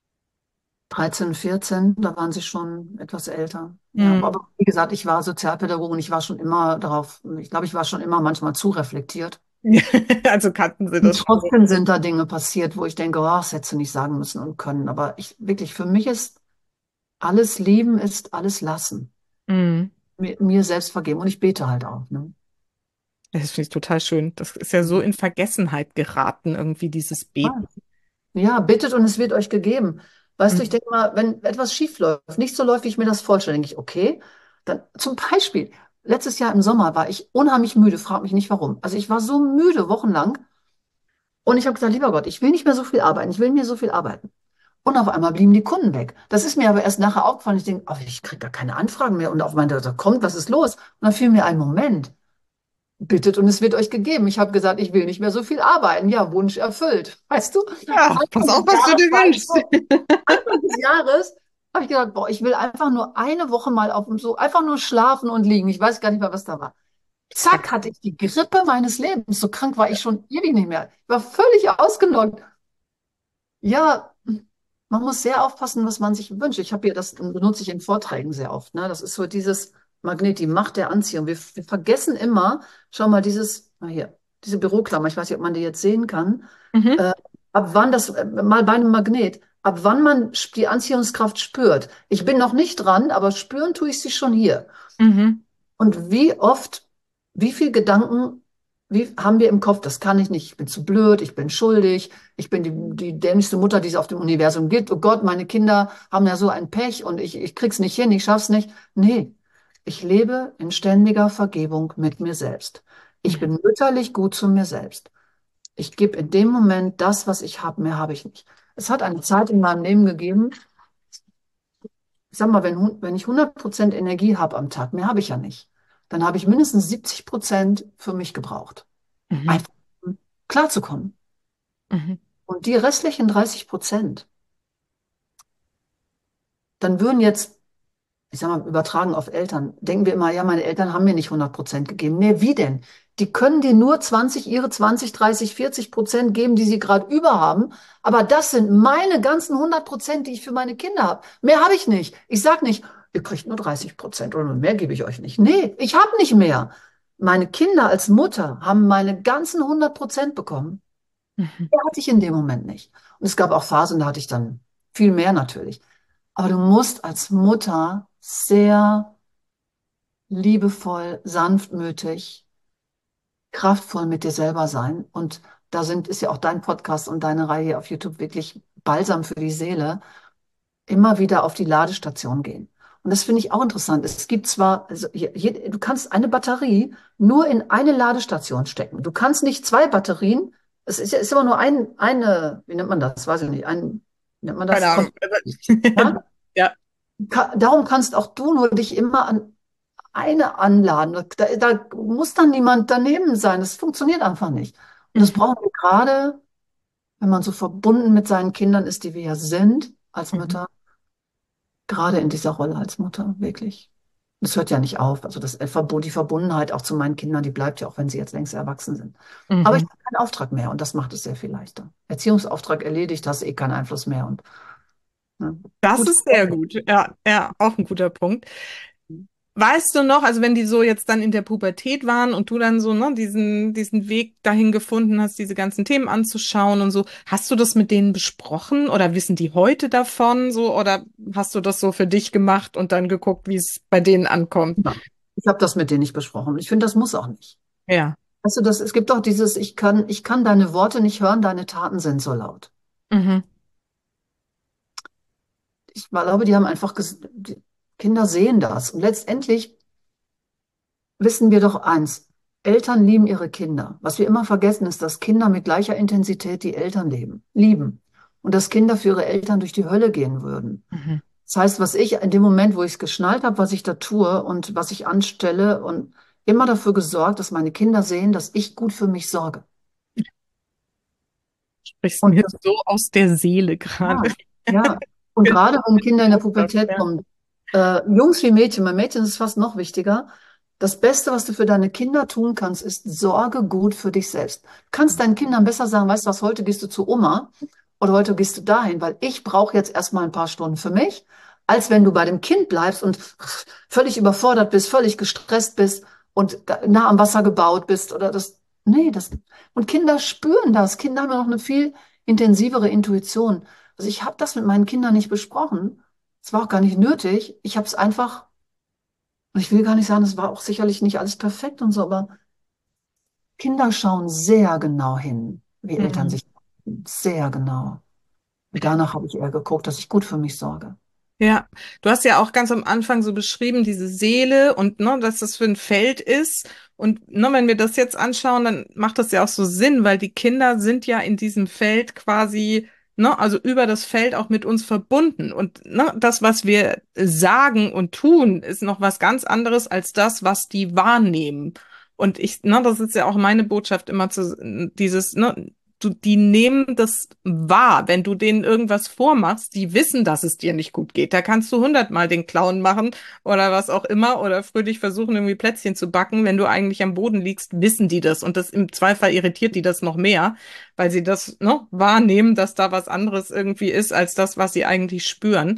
13, 14, da waren sie schon etwas älter. Ja, Mhm. aber wie gesagt, ich war Sozialpädagogin, ich war schon immer darauf, ich glaube, ich war schon immer manchmal zu reflektiert. Also kannten sie Und das schon. trotzdem sind da Dinge passiert, wo ich denke, oh, das hättest du nicht sagen müssen und können. Aber ich wirklich, für mich ist alles Lieben, ist alles Lassen. Mhm. Mir selbst vergeben. Und ich bete halt auch. Ne? Das finde ich total schön. Das ist ja so in Vergessenheit geraten, irgendwie dieses Beten. Ja, bittet und es wird euch gegeben. Weißt du, ich Mhm. denke mal, wenn etwas schief läuft, nicht so läuft, wie ich mir das vorstelle, denke ich, okay, dann zum Beispiel, letztes Jahr im Sommer war ich unheimlich müde, frag mich nicht warum. Also ich war so müde, wochenlang. Und ich habe gesagt, lieber Gott, ich will nicht mehr so viel arbeiten, ich will mir so viel arbeiten. Und auf einmal blieben die Kunden weg. Das ist mir aber erst nachher aufgefallen. Ich denke, oh, ich kriege gar keine Anfragen mehr. Und auf einmal, da kommt, was ist los? Und dann fiel mir ein Moment. Bittet und es wird euch gegeben. Ich habe gesagt, ich will nicht mehr so viel arbeiten. Ja, Wunsch erfüllt. Weißt du? Ja, pass Anfang auf, des was du Jahres dir war ich wünschst. so, Anfang des Jahres habe ich gedacht, boah, ich will einfach nur eine Woche mal auf dem so, einfach nur schlafen und liegen. Ich weiß gar nicht mehr, was da war. Zack. Zack, hatte ich die Grippe meines Lebens. So krank war ich schon ewig nicht mehr. Ich war völlig ausgenockt. Ja, man muss sehr aufpassen, was man sich wünscht. Ich habe hier, das benutze ich in Vorträgen sehr oft. Ne? Das ist so dieses Magnet, die Macht der Anziehung. Wir vergessen immer, schau mal, mal hier, diese Büroklammer, ich weiß nicht, ob man die jetzt sehen kann, Mhm. äh, ab wann mal bei einem Magnet, ab wann man die Anziehungskraft spürt. Ich bin noch nicht dran, aber spüren tue ich sie schon hier. Mhm. Und wie oft, wie viel Gedanken, wie haben wir im Kopf, das kann ich nicht, ich bin zu blöd, ich bin schuldig, ich bin die dämlichste Mutter, die es auf dem Universum gibt. Oh Gott, meine Kinder haben ja so ein Pech und ich krieg's nicht hin, ich schaff's nicht. Nee, ich lebe in ständiger Vergebung mit mir selbst. Ich Mhm. bin mütterlich gut zu mir selbst. Ich gebe in dem Moment das, was ich habe, mehr habe ich nicht. Es hat eine Zeit in meinem Leben gegeben, ich sag mal, wenn ich 100% Energie habe am Tag, mehr habe ich ja nicht, dann habe ich mindestens 70% für mich gebraucht. Mhm. Einfach um klarzukommen. Mhm. Und die restlichen 30%, dann würden jetzt, ich sag mal, übertragen auf Eltern, denken wir immer, ja, meine Eltern haben mir nicht 100% gegeben. Nee, wie denn? Die können dir nur ihre 20, 30, 40% geben, die sie gerade über haben. Aber das sind meine ganzen 100%, die ich für meine Kinder habe. Mehr habe ich nicht. Ich sage nicht, ihr kriegt nur 30% oder mehr gebe ich euch nicht. Nee, ich habe nicht mehr. Meine Kinder als Mutter haben meine ganzen 100% bekommen. Mhm. Die hatte ich in dem Moment nicht. Und es gab auch Phasen, da hatte ich dann viel mehr natürlich. Aber du musst als Mutter sehr liebevoll, sanftmütig, kraftvoll mit dir selber sein. Und ist ja auch dein Podcast und deine Reihe hier auf YouTube wirklich Balsam für die Seele. Immer wieder auf die Ladestation gehen. Und das finde ich auch interessant. Es gibt zwar, also du kannst eine Batterie nur in eine Ladestation stecken. Du kannst nicht zwei Batterien. Es ist, ist immer nur eine, wie nennt man das? Weiß ich nicht. Wie nennt man Keine das? Ahnung. Ja? Ja. Darum kannst auch du nur dich immer an eine anladen. Da muss dann niemand daneben sein. Das funktioniert einfach nicht. Und das Mhm. brauchen wir gerade, wenn man so verbunden mit seinen Kindern ist, die wir ja sind als Mhm. Mütter, gerade in dieser Rolle als Mutter, wirklich. Das hört ja nicht auf. Also die Verbundenheit auch zu meinen Kindern, die bleibt ja auch, wenn sie jetzt längst erwachsen sind. Aber ich Mhm. habe keinen Auftrag mehr und das macht es sehr viel leichter. Erziehungsauftrag erledigt, hast eh keinen Einfluss mehr und ne, Das gut. ist sehr gut. Ja, ja, auch ein guter Punkt. Weißt du noch, also wenn die so jetzt dann in der Pubertät waren und du dann so, ne, diesen Weg dahin gefunden hast, diese ganzen Themen anzuschauen und so, hast du das mit denen besprochen oder wissen die heute davon so oder hast du das so für dich gemacht und dann geguckt, wie es bei denen ankommt? Ja. Ich habe das mit denen nicht besprochen. Ich finde, das muss auch nicht. Ja. Weißt du, es gibt doch dieses, ich kann deine Worte nicht hören, deine Taten sind so laut. Mhm. Ich glaube, die haben einfach, die Kinder sehen das. Und letztendlich wissen wir doch eins, Eltern lieben ihre Kinder. Was wir immer vergessen, ist, dass Kinder mit gleicher Intensität die Eltern lieben. Und dass Kinder für ihre Eltern durch die Hölle gehen würden. Mhm. Das heißt, was ich in dem Moment, wo ich es geschnallt habe, was ich da tue und was ich anstelle und immer dafür gesorgt, dass meine Kinder sehen, dass ich gut für mich sorge. Sprichst Und mir so aus der Seele gerade. ja, ja. Und gerade wenn Kinder in der Pubertät Ja. kommen, Jungs wie Mädchen, bei Mädchen ist es fast noch wichtiger. Das Beste, was du für deine Kinder tun kannst, ist sorge gut für dich selbst. Du kannst deinen Kindern besser sagen, weißt du was, heute gehst du zu Oma oder heute gehst du dahin, weil ich brauche jetzt erstmal ein paar Stunden für mich, als wenn du bei dem Kind bleibst und völlig überfordert bist, völlig gestresst bist und nah am Wasser gebaut bist oder das. Nee, und Kinder spüren das. Kinder haben ja noch eine viel intensivere Intuition. Also ich habe das mit meinen Kindern nicht besprochen. Es war auch gar nicht nötig. Ich habe es einfach, und ich will gar nicht sagen, es war auch sicherlich nicht alles perfekt und so, aber Kinder schauen sehr genau hin, wie Eltern Mhm. sich sehr genau. Und danach habe ich eher geguckt, dass ich gut für mich sorge. Ja, du hast ja auch ganz am Anfang so beschrieben, diese Seele und ne, dass das für ein Feld ist. Und ne, wenn wir das jetzt anschauen, dann macht das ja auch so Sinn, weil die Kinder sind ja in diesem Feld quasi, ne, also über das Feld auch mit uns verbunden. Und ne, das, was wir sagen und tun, ist noch was ganz anderes als das, was die wahrnehmen. Und ich, ne, das ist ja auch meine Botschaft immer zu dieses, ne, die nehmen das wahr, wenn du denen irgendwas vormachst, die wissen, dass es dir nicht gut geht. Da kannst du 100-mal den Clown machen oder was auch immer oder fröhlich versuchen, irgendwie Plätzchen zu backen. Wenn du eigentlich am Boden liegst, wissen die das und das im Zweifel irritiert die das noch mehr, weil sie das, ne, wahrnehmen, dass da was anderes irgendwie ist als das, was sie eigentlich spüren.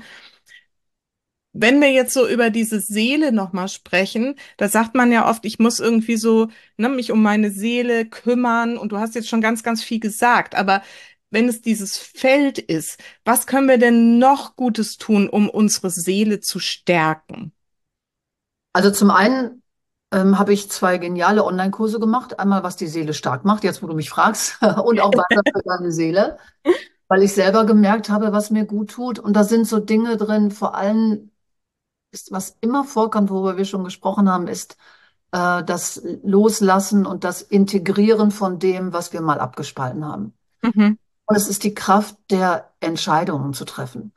Wenn wir jetzt so über diese Seele nochmal sprechen, da sagt man ja oft, ich muss irgendwie so, ne, mich um meine Seele kümmern und du hast jetzt schon ganz, ganz viel gesagt, aber wenn es dieses Feld ist, was können wir denn noch Gutes tun, um unsere Seele zu stärken? Also zum einen habe ich zwei geniale Online-Kurse gemacht. Einmal, was die Seele stark macht, jetzt wo du mich fragst, und auch weiter für deine Seele, weil ich selber gemerkt habe, was mir gut tut. Und da sind so Dinge drin, vor allem ist, was immer vorkommt, worüber wir schon gesprochen haben, ist das Loslassen und das Integrieren von dem, was wir mal abgespalten haben. Mhm, Und es ist die Kraft der Entscheidungen zu treffen.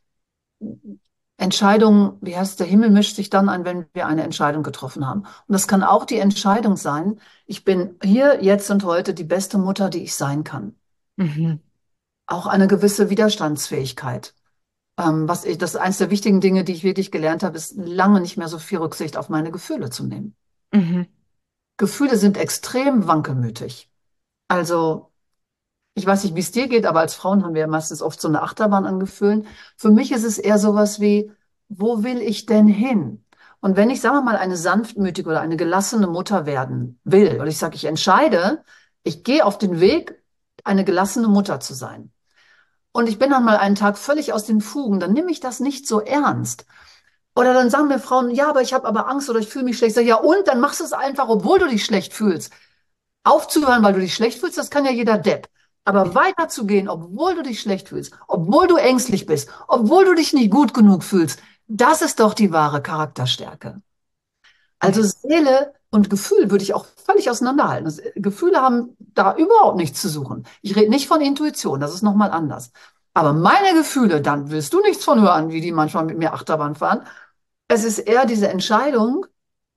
Entscheidungen, wie heißt der Himmel mischt sich dann ein, wenn wir eine Entscheidung getroffen haben. Und das kann auch die Entscheidung sein, ich bin hier, jetzt und heute die beste Mutter, die ich sein kann. mhm, Auch eine gewisse Widerstandsfähigkeit. Das ist eines der wichtigen Dinge, die ich wirklich gelernt habe, ist lange nicht mehr so viel Rücksicht auf meine Gefühle zu nehmen. mhm, Gefühle sind extrem wankelmütig. Also, ich weiß nicht, wie es dir geht, aber als Frauen haben wir ja meistens oft so eine Achterbahn an Gefühlen. Für mich ist es eher sowas wie, wo will ich denn hin? Und wenn ich, sagen wir mal, eine sanftmütige oder eine gelassene Mutter werden will, oder ich sage, ich entscheide, ich gehe auf den Weg, eine gelassene Mutter zu sein. Und ich bin dann mal einen Tag völlig aus den Fugen, dann nehme ich das nicht so ernst. Oder dann sagen mir Frauen, ja, aber ich habe aber Angst oder ich fühle mich schlecht. Ich sage, ja, und dann machst du es einfach, obwohl du dich schlecht fühlst. Aufzuhören, weil du dich schlecht fühlst, das kann ja jeder Depp. Aber weiterzugehen, obwohl du dich schlecht fühlst, obwohl du ängstlich bist, obwohl du dich nicht gut genug fühlst, Das ist doch die wahre Charakterstärke. Also Ja. Seele und Gefühl würde ich auch völlig auseinanderhalten. Gefühle haben da überhaupt nichts zu suchen. Ich rede nicht von Intuition, das ist nochmal anders. Aber meine Gefühle, dann willst du nichts von hören, wie die manchmal mit mir Achterbahn fahren. Es ist eher diese Entscheidung,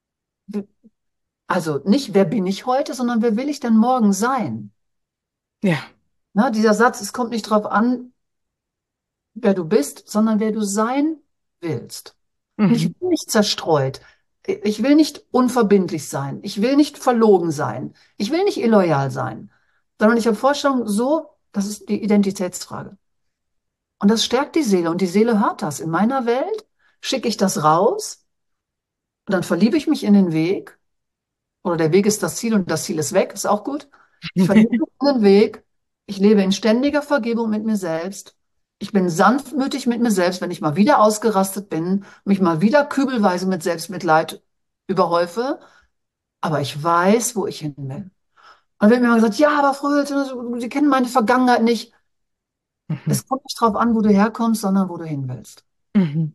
also nicht, wer bin ich heute, sondern wer will ich denn morgen sein? Ja. Na, dieser Satz, es kommt nicht darauf an, wer du bist, sondern wer du sein willst. Und ich Mhm. will nicht zerstreut. Ich will nicht unverbindlich sein. Ich will nicht verlogen sein. Ich will nicht illoyal sein. Sondern ich habe Vorstellungen so, das ist die Identitätsfrage. Und das stärkt die Seele. Und die Seele hört das. In meiner Welt schicke ich das raus. Und dann verliebe ich mich in den Weg. Oder der Weg ist das Ziel und das Ziel ist weg. Ist auch gut. Ich verliebe mich in den Weg. Ich lebe in ständiger Vergebung mit mir selbst. Ich bin sanftmütig mit mir selbst, wenn ich mal wieder ausgerastet bin, mich mal wieder kübelweise mit Selbstmitleid überhäufe. Aber ich weiß, wo ich hin will. Und wenn mir mal gesagt, ja, aber Frau Hülse, Sie kennen meine Vergangenheit nicht. Mhm. Es kommt nicht drauf an, wo du herkommst, sondern wo du hin willst. Mhm.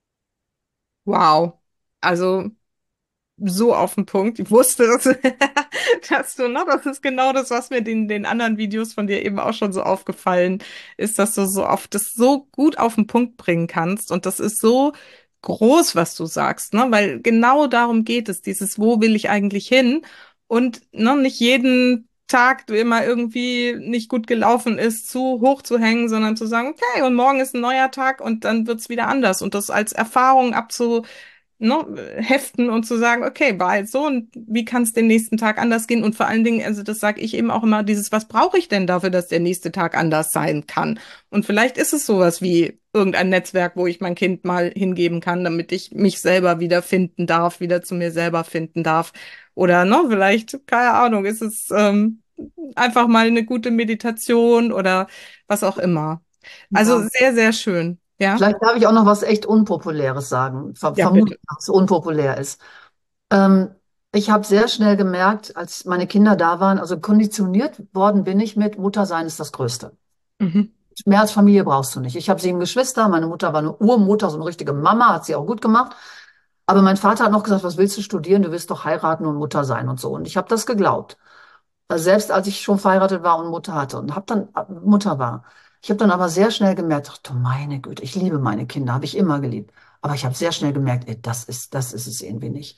Wow. Also so auf den Punkt. Ich wusste, dass, dass du, ne, das ist genau das, was mir in den anderen Videos von dir eben auch schon so aufgefallen ist, dass du so oft das so gut auf den Punkt bringen kannst. Und das ist so groß, was du sagst, ne? Weil genau darum geht es, dieses, wo will ich eigentlich hin? Und ne, nicht jeden Tag, der immer irgendwie nicht gut gelaufen ist, zu hoch zu hängen, sondern zu sagen, okay, und morgen ist ein neuer Tag und dann wird's wieder anders. Und das als Erfahrung ne, heften und zu sagen, okay, war jetzt so und wie kann es den nächsten Tag anders gehen? Und vor allen Dingen, also das sage ich eben auch immer, dieses, was brauche ich denn dafür, dass der nächste Tag anders sein kann? Und vielleicht ist es sowas wie irgendein Netzwerk, wo ich mein Kind mal hingeben kann, damit ich mich selber wieder finden darf, wieder zu mir selber finden darf. Oder ne, vielleicht, keine Ahnung, ist es einfach mal eine gute Meditation oder was auch immer. Also Ja. sehr, sehr schön. Ja? Vielleicht darf ich auch noch was echt Unpopuläres sagen. Ja, bitte. Vermutlich, dass es unpopulär ist. Ähm, Ich habe sehr schnell gemerkt, als meine Kinder da waren, also konditioniert worden bin ich mit Muttersein ist das Größte. Mhm. Mehr als Familie brauchst du nicht. Ich habe 7 Geschwister, meine Mutter war eine Urmutter, so eine richtige Mama, hat sie auch gut gemacht. Aber mein Vater hat noch gesagt, was willst du studieren? Du willst doch heiraten und Mutter sein und so. Und ich habe das geglaubt. Selbst als ich schon verheiratet war und Mutter hatte und habe dann Mutter war. Ich habe dann aber sehr schnell gemerkt, ach du meine Güte, ich liebe meine Kinder, habe ich immer geliebt. Aber ich habe sehr schnell gemerkt, ey, das ist es irgendwie nicht.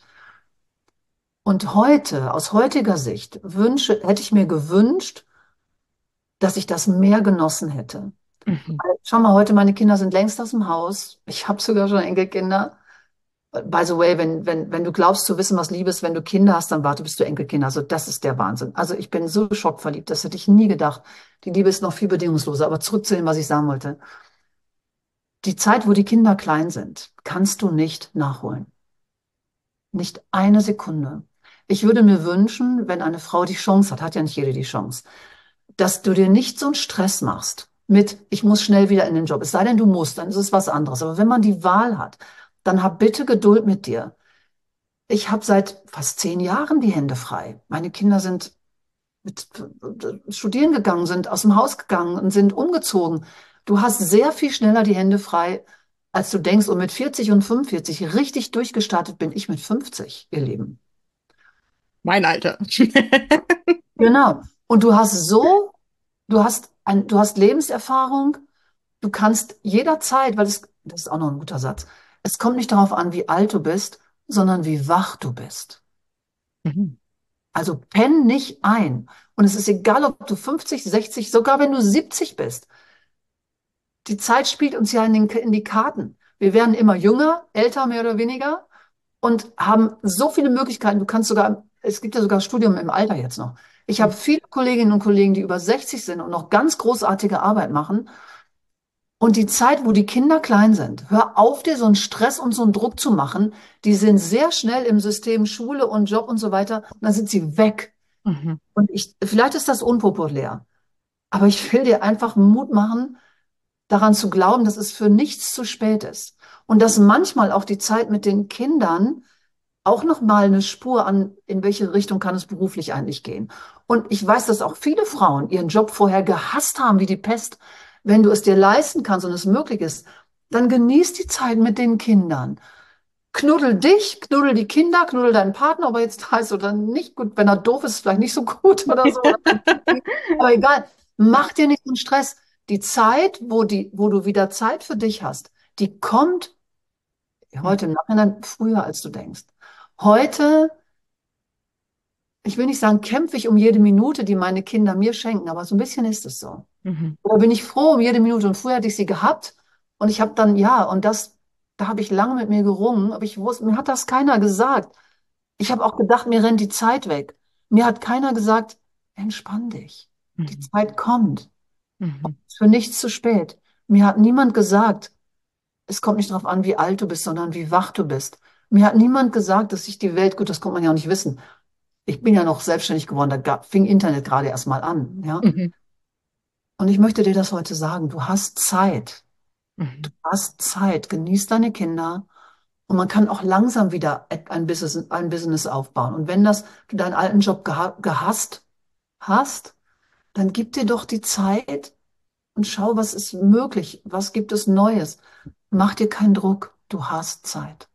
Und heute, aus heutiger Sicht, hätte ich mir gewünscht, dass ich das mehr genossen hätte. Mhm. Schau mal, heute meine Kinder sind längst aus dem Haus. Ich habe sogar schon Enkelkinder. By the way, wenn du glaubst zu wissen, was Liebe ist, wenn du Kinder hast, dann warte, bis du Enkelkinder hast. Also das ist der Wahnsinn. Also ich bin so schockverliebt, das hätte ich nie gedacht. Die Liebe ist noch viel bedingungsloser. Aber zurück zu dem, was ich sagen wollte. Die Zeit, wo die Kinder klein sind, kannst du nicht nachholen. Nicht eine Sekunde. Ich würde mir wünschen, wenn eine Frau die Chance hat ja nicht jede die Chance, dass du dir nicht so einen Stress machst mit, ich muss schnell wieder in den Job. Es sei denn, du musst, dann ist es was anderes. Aber wenn man die Wahl hat, dann hab bitte Geduld mit dir. Ich habe seit fast 10 Jahren die Hände frei. Meine Kinder sind mit, studieren gegangen, sind aus dem Haus gegangen und sind umgezogen. Du hast sehr viel schneller die Hände frei, als du denkst. Und mit 40 und 45 richtig durchgestartet bin ich mit 50, ihr Lieben. Mein Alter. Genau. Und du hast Lebenserfahrung. Du kannst jederzeit, das ist auch noch ein guter Satz. Es kommt nicht darauf an, wie alt du bist, sondern wie wach du bist. Mhm. Also penn nicht ein. Und es ist egal, ob du 50, 60, sogar wenn du 70 bist. Die Zeit spielt uns ja in die Karten. Wir werden immer jünger, älter mehr oder weniger und haben so viele Möglichkeiten. Du kannst sogar, es gibt ja sogar Studium im Alter jetzt noch. Ich habe viele Kolleginnen und Kollegen, die über 60 sind und noch ganz großartige Arbeit machen. Und die Zeit, wo die Kinder klein sind, hör auf, dir so einen Stress und so einen Druck zu machen. Die sind sehr schnell im System Schule und Job und so weiter. Und dann sind sie weg. Mhm. Und vielleicht ist das unpopulär, aber ich will dir einfach Mut machen, daran zu glauben, dass es für nichts zu spät ist. Und dass manchmal auch die Zeit mit den Kindern auch noch mal eine Spur an, in welche Richtung kann es beruflich eigentlich gehen. Und ich weiß, dass auch viele Frauen ihren Job vorher gehasst haben wie die Pest. Wenn du es dir leisten kannst und es möglich ist, dann genieß die Zeit mit den Kindern. Knuddel dich, knuddel die Kinder, knuddel deinen Partner, ob er jetzt da ist oder nicht. Gut, wenn er doof ist, ist vielleicht nicht so gut oder so. Aber egal, mach dir nicht so einen Stress. Die Zeit, wo du wieder Zeit für dich hast, die kommt heute im Nachhinein früher, als du denkst. Heute, ich will nicht sagen, kämpfe ich um jede Minute, die meine Kinder mir schenken, aber so ein bisschen ist es so. Mhm. Da bin ich froh um jede Minute. Und früher hatte ich sie gehabt und ich habe dann, ja, und das, da habe ich lange mit mir gerungen, aber ich wusste, mir hat das keiner gesagt. Ich habe auch gedacht, mir rennt die Zeit weg. Mir hat keiner gesagt, entspann dich. Die Mhm. Zeit kommt. Mhm. Es ist für nichts zu spät. Mir hat niemand gesagt, es kommt nicht darauf an, wie alt du bist, sondern wie wach du bist. Mir hat niemand gesagt, dass sich die Welt, gut, das konnte man ja auch nicht wissen. Ich bin ja noch selbstständig geworden, fing Internet gerade erst mal an, ja. Mhm. Und ich möchte dir das heute sagen, du hast Zeit. Mhm. Hast Zeit, genieß deine Kinder und man kann auch langsam wieder ein Business aufbauen. Und wenn du deinen alten Job gehasst hast, dann gib dir doch die Zeit und schau, was ist möglich, was gibt es Neues. Mach dir keinen Druck, du hast Zeit.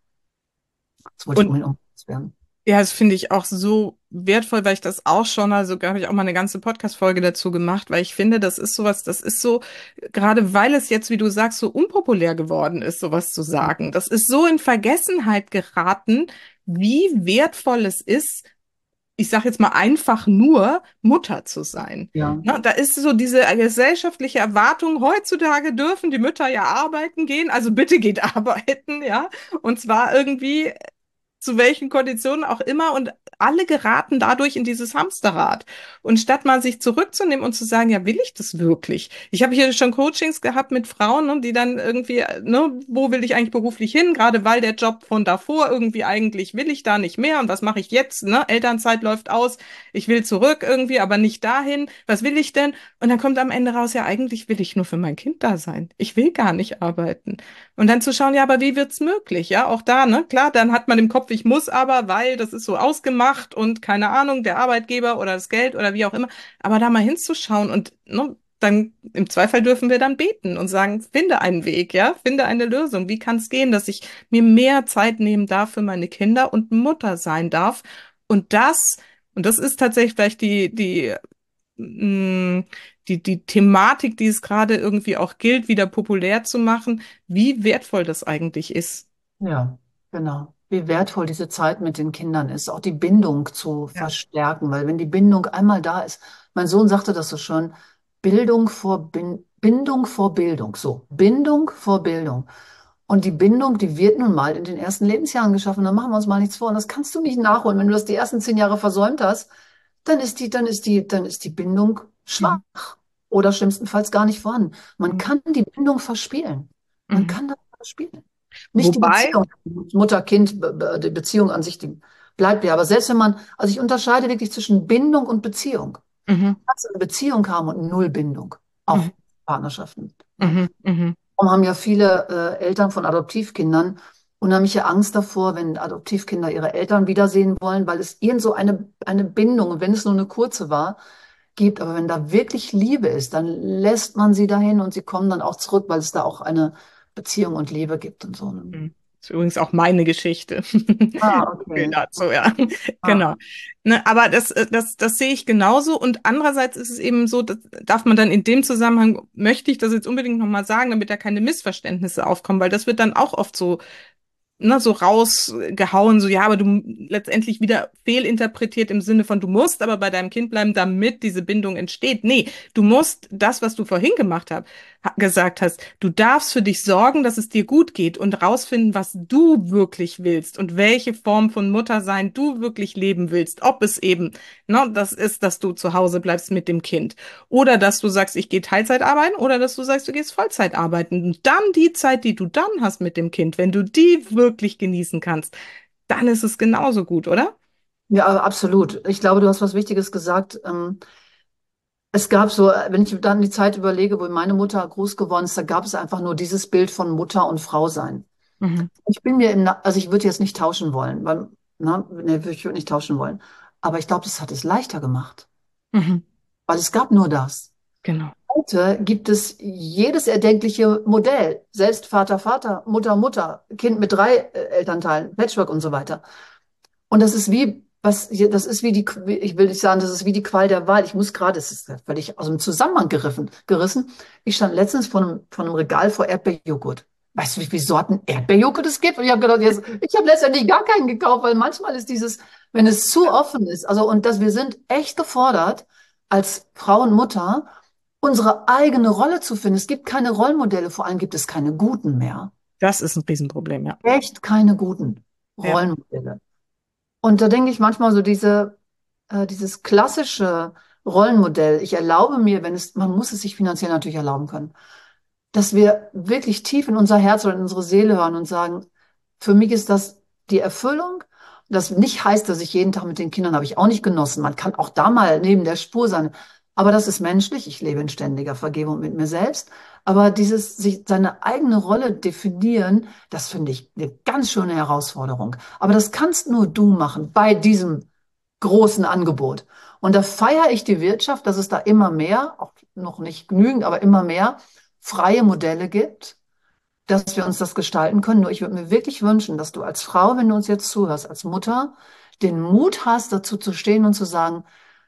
Das wollte ich Und unbedingt werden. ja, das finde ich auch so wertvoll, weil ich das auch schon, also da habe ich auch mal eine ganze Podcast-Folge dazu gemacht, weil ich finde, das ist sowas, das ist so, gerade weil es jetzt, wie du sagst, so unpopulär geworden ist, sowas zu sagen. Das ist so in Vergessenheit geraten, wie wertvoll es ist, ich sage jetzt mal einfach nur Mutter zu sein. Ja, Ne, da ist so diese gesellschaftliche Erwartung, heutzutage dürfen die Mütter ja arbeiten gehen, also bitte geht arbeiten, ja. Und zwar irgendwie zu welchen Konditionen auch immer und alle geraten dadurch in dieses Hamsterrad. Und statt mal sich zurückzunehmen und zu sagen, ja, will ich das wirklich? Ich habe hier schon Coachings gehabt mit Frauen, ne, die dann irgendwie, ne, wo will ich eigentlich beruflich hin? Gerade weil der Job von davor irgendwie eigentlich will ich da nicht mehr und was mache ich jetzt? Ne? Elternzeit läuft aus, ich will zurück irgendwie, aber nicht dahin. Was will ich denn? Und dann kommt am Ende raus, ja, eigentlich will ich nur für mein Kind da sein. Ich will gar nicht arbeiten. Und dann zu schauen, ja, aber wie wird's möglich? Ja, auch da, ne? Klar, dann hat man im Kopf, ich muss aber, weil das ist so ausgemacht und keine Ahnung, der Arbeitgeber oder das Geld oder wie auch immer. Aber da mal hinzuschauen und ne, dann im Zweifel dürfen wir dann beten und sagen, finde einen Weg, ja, finde eine Lösung. Wie kann es gehen, dass ich mir mehr Zeit nehmen darf für meine Kinder und Mutter sein darf? Und das ist tatsächlich vielleicht mh, die Thematik, die es gerade irgendwie auch gilt, wieder populär zu machen, wie wertvoll das eigentlich ist. ja, genau. Wie wertvoll diese Zeit mit den Kindern ist, auch die Bindung zu Ja. verstärken, weil wenn die Bindung einmal da ist, mein Sohn sagte das so schön, Bindung vor Bildung, so, Bindung vor Bildung. Und die Bindung, die wird nun mal in den ersten Lebensjahren geschaffen, da machen wir uns mal nichts vor. Und das kannst du nicht nachholen. Wenn du das die ersten 10 Jahre versäumt hast, dann ist die Bindung schwach Mhm. oder schlimmstenfalls gar nicht vorhanden. Man Mhm. kann die Bindung verspielen. Man Mhm. kann das verspielen. Nicht die Wobei, Beziehung, Mutter-Kind, die Beziehung an sich, die bleibt ja. Aber selbst wenn man, also ich unterscheide wirklich zwischen Bindung und Beziehung. mhm. Du kannst eine Beziehung haben und null Bindung. Mhm. Auch Partnerschaften. Ja. Mhm. Mhm. Darum haben ja viele Eltern von Adoptivkindern unheimliche Angst davor, wenn Adoptivkinder ihre Eltern wiedersehen wollen, weil es irgend so eine Bindung, und wenn es nur eine kurze war, gibt. Aber wenn da wirklich Liebe ist, dann lässt man sie dahin und sie kommen dann auch zurück, weil es da auch eine Beziehung und Liebe gibt und so. Ne? Mhm. Ist übrigens auch meine Geschichte. Ah, So viel okay. dazu, ja. Ah, Genau. Ne, aber das sehe ich genauso. Und andererseits ist es eben so, das darf man dann in dem Zusammenhang, möchte ich das jetzt unbedingt nochmal sagen, damit da keine Missverständnisse aufkommen, weil das wird dann auch oft so so rausgehauen, so ja, aber du letztendlich wieder fehlinterpretiert im Sinne von, du musst aber bei deinem Kind bleiben, damit diese Bindung entsteht. Nee, du musst das, was du vorhin gesagt hast, du darfst für dich sorgen, dass es dir gut geht und rausfinden, was du wirklich willst und welche Form von Muttersein du wirklich leben willst. Ob es eben, das ist, dass du zu Hause bleibst mit dem Kind. Oder dass du sagst, ich gehe Teilzeit arbeiten oder dass du sagst, du gehst Vollzeit arbeiten. Und dann die Zeit, die du dann hast mit dem Kind, wenn du die wirklich genießen kannst, dann ist es genauso gut, oder? ja, absolut. Ich glaube, du hast was Wichtiges gesagt. Es gab so, wenn ich dann die Zeit überlege, wo meine Mutter groß geworden ist, da gab es einfach nur dieses Bild von Mutter und Frau sein. Mhm. Ich bin mir also ich würde jetzt nicht tauschen wollen, weil, nee, ich würde nicht tauschen wollen. Aber ich glaube, das hat es leichter gemacht, Mhm. weil es gab nur das. Genau. heute gibt es jedes erdenkliche Modell. Selbst Vater, Vater, Mutter, Mutter, Kind mit drei Elternteilen, Patchwork und so weiter. Und das ist das ist wie ich will nicht sagen, das ist wie die Qual der Wahl. Ich muss gerade, es ist völlig aus dem Zusammenhang gerissen. Ich stand letztens vor einem Regal vor Erdbeerjoghurt. Weißt du, wie viele Sorten Erdbeerjoghurt es gibt? Und ich habe gedacht, ich habe letztendlich gar keinen gekauft, weil manchmal ist wenn es zu offen ist, also und dass wir sind echt gefordert, als Frau und Mutter, unsere eigene Rolle zu finden. Es gibt keine Rollenmodelle, vor allem gibt es keine guten mehr. Das ist ein Riesenproblem, ja. Echt keine guten Ja. Rollenmodelle. Und da denke ich manchmal so dieses klassische Rollenmodell. Ich erlaube mir, man muss es sich finanziell natürlich erlauben können, dass wir wirklich tief in unser Herz oder in unsere Seele hören und sagen, für mich ist das die Erfüllung. Das nicht heißt, dass ich jeden Tag mit den Kindern habe ich auch nicht genossen. Man kann auch da mal neben der Spur sein. Aber das ist menschlich. Ich lebe in ständiger Vergebung mit mir selbst. Aber sich seine eigene Rolle definieren, das finde ich eine ganz schöne Herausforderung. Aber das kannst nur du machen bei diesem großen Angebot. Und da feiere ich die Wirtschaft, dass es da immer mehr, auch noch nicht genügend, aber immer mehr freie Modelle gibt, dass wir uns das gestalten können. Nur ich würde mir wirklich wünschen, dass du als Frau, wenn du uns jetzt zuhörst, als Mutter, den Mut hast, dazu zu stehen und zu sagen,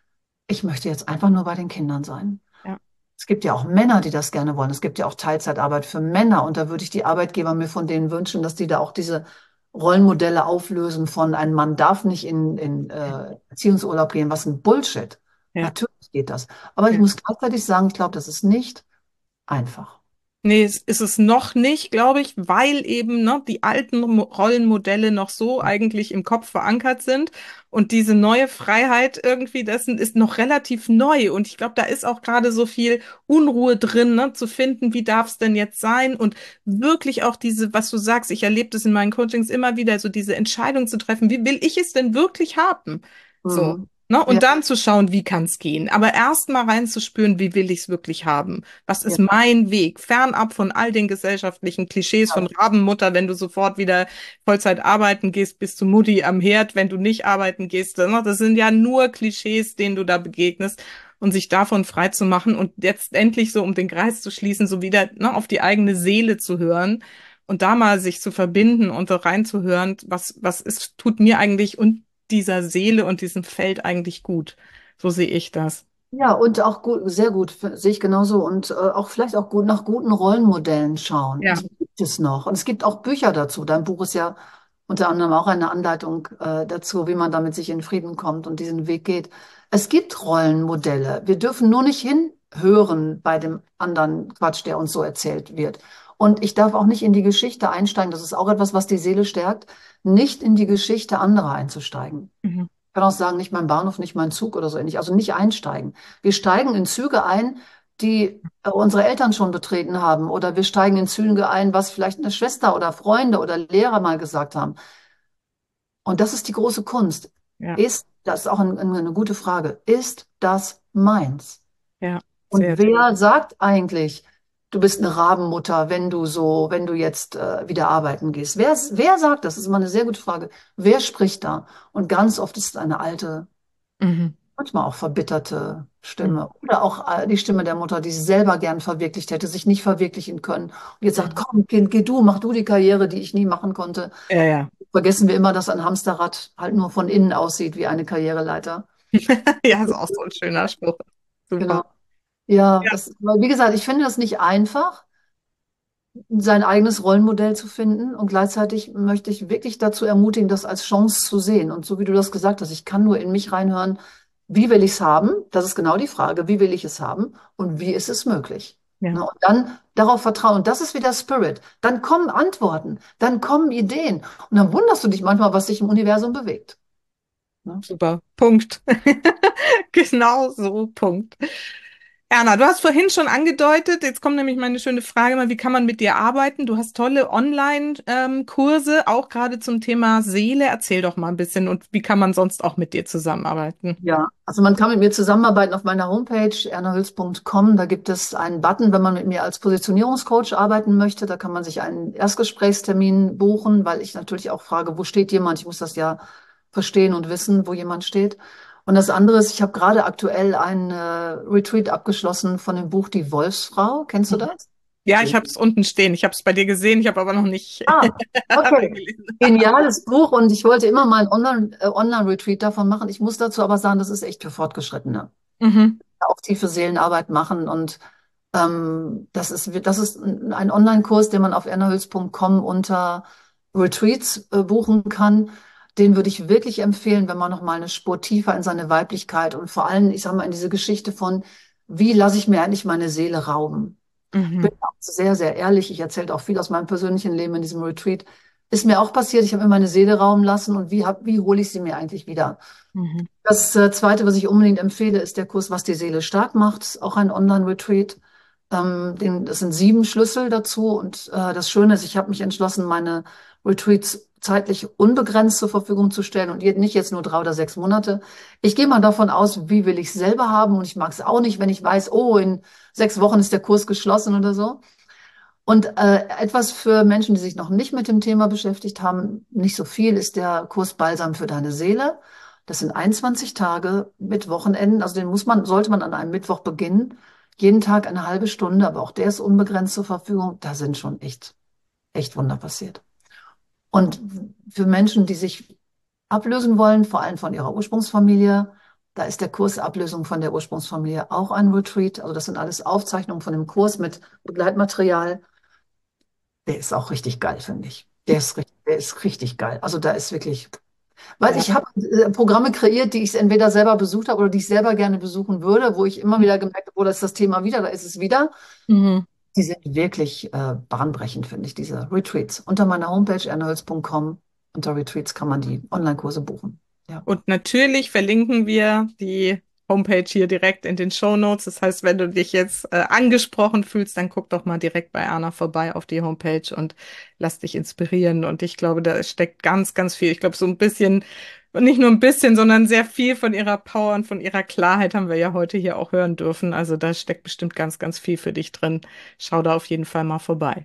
ich möchte jetzt einfach nur bei den Kindern sein. Ja. Es gibt ja auch Männer, die das gerne wollen. Es gibt ja auch Teilzeitarbeit für Männer. Und da würde ich die Arbeitgeber mir von denen wünschen, dass die da auch diese Rollenmodelle auflösen von ein Mann darf nicht in Erziehungsurlaub gehen, was ein Bullshit. Ja. Natürlich geht das. Aber ich Ja. muss gleichzeitig sagen, ich glaube, das ist nicht einfach. Nee, es ist es noch nicht, glaube ich, weil eben ne, die alten Rollenmodelle noch so eigentlich im Kopf verankert sind und diese neue Freiheit irgendwie dessen ist noch relativ neu und ich glaube, da ist auch gerade so viel Unruhe drin, ne, zu finden, wie darf es denn jetzt sein und wirklich auch diese, was du sagst, ich erlebe das in meinen Coachings immer wieder, so diese Entscheidung zu treffen, wie will ich es denn wirklich haben? So. Mhm. Ne? Ja, Und dann zu schauen, wie kann es gehen. Aber erst mal reinzuspüren, wie will ich es wirklich haben? Was ist ja, mein Weg? Fernab von all den gesellschaftlichen Klischees von Rabenmutter, wenn du sofort wieder Vollzeit arbeiten gehst, bist du Mutti am Herd, wenn du nicht arbeiten gehst. Ne? Das sind ja nur Klischees, denen du da begegnest. Und sich davon frei zu machen und jetzt endlich so, um den Kreis zu schließen, so wieder ne, auf die eigene Seele zu hören und da mal sich zu verbinden und so reinzuhören, was ist, tut mir eigentlich und dieser Seele und diesem Feld eigentlich gut. So sehe ich das. ja, und auch gut, sehr gut, sehe ich genauso. Und auch vielleicht auch gut nach guten Rollenmodellen schauen. Ja. Die gibt es noch. Und es gibt auch Bücher dazu. Dein Buch ist ja unter anderem auch eine Anleitung dazu, wie man damit sich in Frieden kommt und diesen Weg geht. Es gibt Rollenmodelle. Wir dürfen nur nicht hinhören bei dem anderen Quatsch, der uns so erzählt wird. Und ich darf auch nicht in die Geschichte einsteigen. Das ist auch etwas, was die Seele stärkt, nicht in die Geschichte anderer einzusteigen. Mhm. Kann auch sagen, nicht mein Bahnhof, nicht mein Zug oder so ähnlich. Also nicht einsteigen. Wir steigen in Züge ein, die unsere Eltern schon betreten haben. Oder wir steigen in Züge ein, was vielleicht eine Schwester oder Freunde oder Lehrer mal gesagt haben. Und das ist die große Kunst. Ja, Das ist auch eine gute Frage, ist das meins? ja, Und sehr. wer sagt eigentlich, du bist eine Rabenmutter, wenn du jetzt wieder arbeiten gehst? Wer sagt das? Das ist immer eine sehr gute Frage. Wer spricht da? Und ganz oft ist es eine alte, Mhm. manchmal auch verbitterte Mhm. Stimme oder auch die Stimme der Mutter, die sie selber gern verwirklicht hätte, sich nicht verwirklichen können. Und jetzt sagt, Mhm. komm, Kind, geh du, mach du die Karriere, die ich nie machen konnte. Ja, ja. Vergessen wir immer, dass ein Hamsterrad halt nur von innen aussieht wie eine Karriereleiter. Ja, ist auch so ein schöner Spruch. Genau. Super. Ja, Ja, aber wie gesagt, ich finde das nicht einfach, sein eigenes Rollenmodell zu finden. Und gleichzeitig möchte ich wirklich dazu ermutigen, das als Chance zu sehen. Und so wie du das gesagt hast, ich kann nur in mich reinhören, wie will ich es haben? Das ist genau die Frage, wie will ich es haben und wie ist es möglich? ja, Ne, und dann darauf vertrauen. Und das ist wieder Spirit. Dann kommen Antworten, dann kommen Ideen. Und dann wunderst du dich manchmal, was sich im Universum bewegt. Ne? super. Punkt. Genau so, Punkt. Erna, du hast vorhin schon angedeutet, jetzt kommt nämlich meine schöne Frage mal, wie kann man mit dir arbeiten? Du hast tolle Online-Kurse, auch gerade zum Thema Seele. Erzähl doch mal ein bisschen und wie kann man sonst auch mit dir zusammenarbeiten? Ja, also man kann mit mir zusammenarbeiten auf meiner Homepage ernahüls.com. Da gibt es einen Button, wenn man mit mir als Positionierungscoach arbeiten möchte. Da kann man sich einen Erstgesprächstermin buchen, weil ich natürlich auch frage, wo steht jemand? Ich muss das ja verstehen und wissen, wo jemand steht. Und das andere ist, ich habe gerade aktuell ein Retreat abgeschlossen von dem Buch Die Wolfsfrau. Kennst du das? Ja, ich habe es unten stehen. Ich habe es bei dir gesehen, ich habe aber noch nicht Ah, okay. reingelesen. Geniales Buch und ich wollte immer mal ein Online-Retreat davon machen. Ich muss dazu aber sagen, das ist echt für Fortgeschrittene. Mhm. Auch tiefe Seelenarbeit machen und das ist ein Online-Kurs, den man auf erna-hüls.com unter Retreats buchen kann. Den würde ich wirklich empfehlen, wenn man noch mal eine Spur tiefer in seine Weiblichkeit und vor allem, ich sag mal, in diese Geschichte von, wie lasse ich mir eigentlich meine Seele rauben? Bin Mhm. auch sehr, sehr ehrlich. Ich erzähle auch viel aus meinem persönlichen Leben in diesem Retreat. Ist mir auch passiert. Ich habe mir meine Seele rauben lassen und wie hole ich sie mir eigentlich wieder? Mhm. Das Zweite, was ich unbedingt empfehle, ist der Kurs, was die Seele stark macht. Ist auch ein Online-Retreat. Das sind 7 Schlüssel dazu. Und das Schöne ist, ich habe mich entschlossen, meine Retreats zeitlich unbegrenzt zur Verfügung zu stellen und nicht jetzt nur 3 oder 6 Monate. Ich gehe mal davon aus, wie will ich es selber haben. Und ich mag es auch nicht, wenn ich weiß, oh, in 6 Wochen ist der Kurs geschlossen oder so. Und etwas für Menschen, die sich noch nicht mit dem Thema beschäftigt haben, nicht so viel, ist der Kurs Balsam für deine Seele. Das sind 21 Tage mit Wochenenden. Also sollte man an einem Mittwoch beginnen. Jeden Tag eine halbe Stunde, aber auch der ist unbegrenzt zur Verfügung. Da sind schon echt Wunder passiert. Und für Menschen, die sich ablösen wollen, vor allem von ihrer Ursprungsfamilie, da ist der Kurs Ablösung von der Ursprungsfamilie auch ein Retreat. Also das sind alles Aufzeichnungen von dem Kurs mit Begleitmaterial. Der ist auch richtig geil, finde ich. Der ist richtig geil. Also da ist wirklich, weil Ja. ich habe Programme kreiert, die ich entweder selber besucht habe oder die ich selber gerne besuchen würde, wo ich immer wieder gemerkt habe, oh, da ist das Thema wieder, da ist es wieder. Mhm. Die sind wirklich bahnbrechend, finde ich, diese Retreats. Unter meiner Homepage erna-hüls.com, unter Retreats kann man die Online-Kurse buchen. Ja. Und natürlich verlinken wir die Homepage hier direkt in den Shownotes. Das heißt, wenn du dich jetzt angesprochen fühlst, dann guck doch mal direkt bei Erna vorbei auf die Homepage und lass dich inspirieren. Und ich glaube, da steckt ganz, ganz viel. Ich glaube, so ein bisschen, und nicht nur ein bisschen, sondern sehr viel von ihrer Power und von ihrer Klarheit haben wir ja heute hier auch hören dürfen. Also da steckt bestimmt ganz, ganz viel für dich drin. Schau da auf jeden Fall mal vorbei.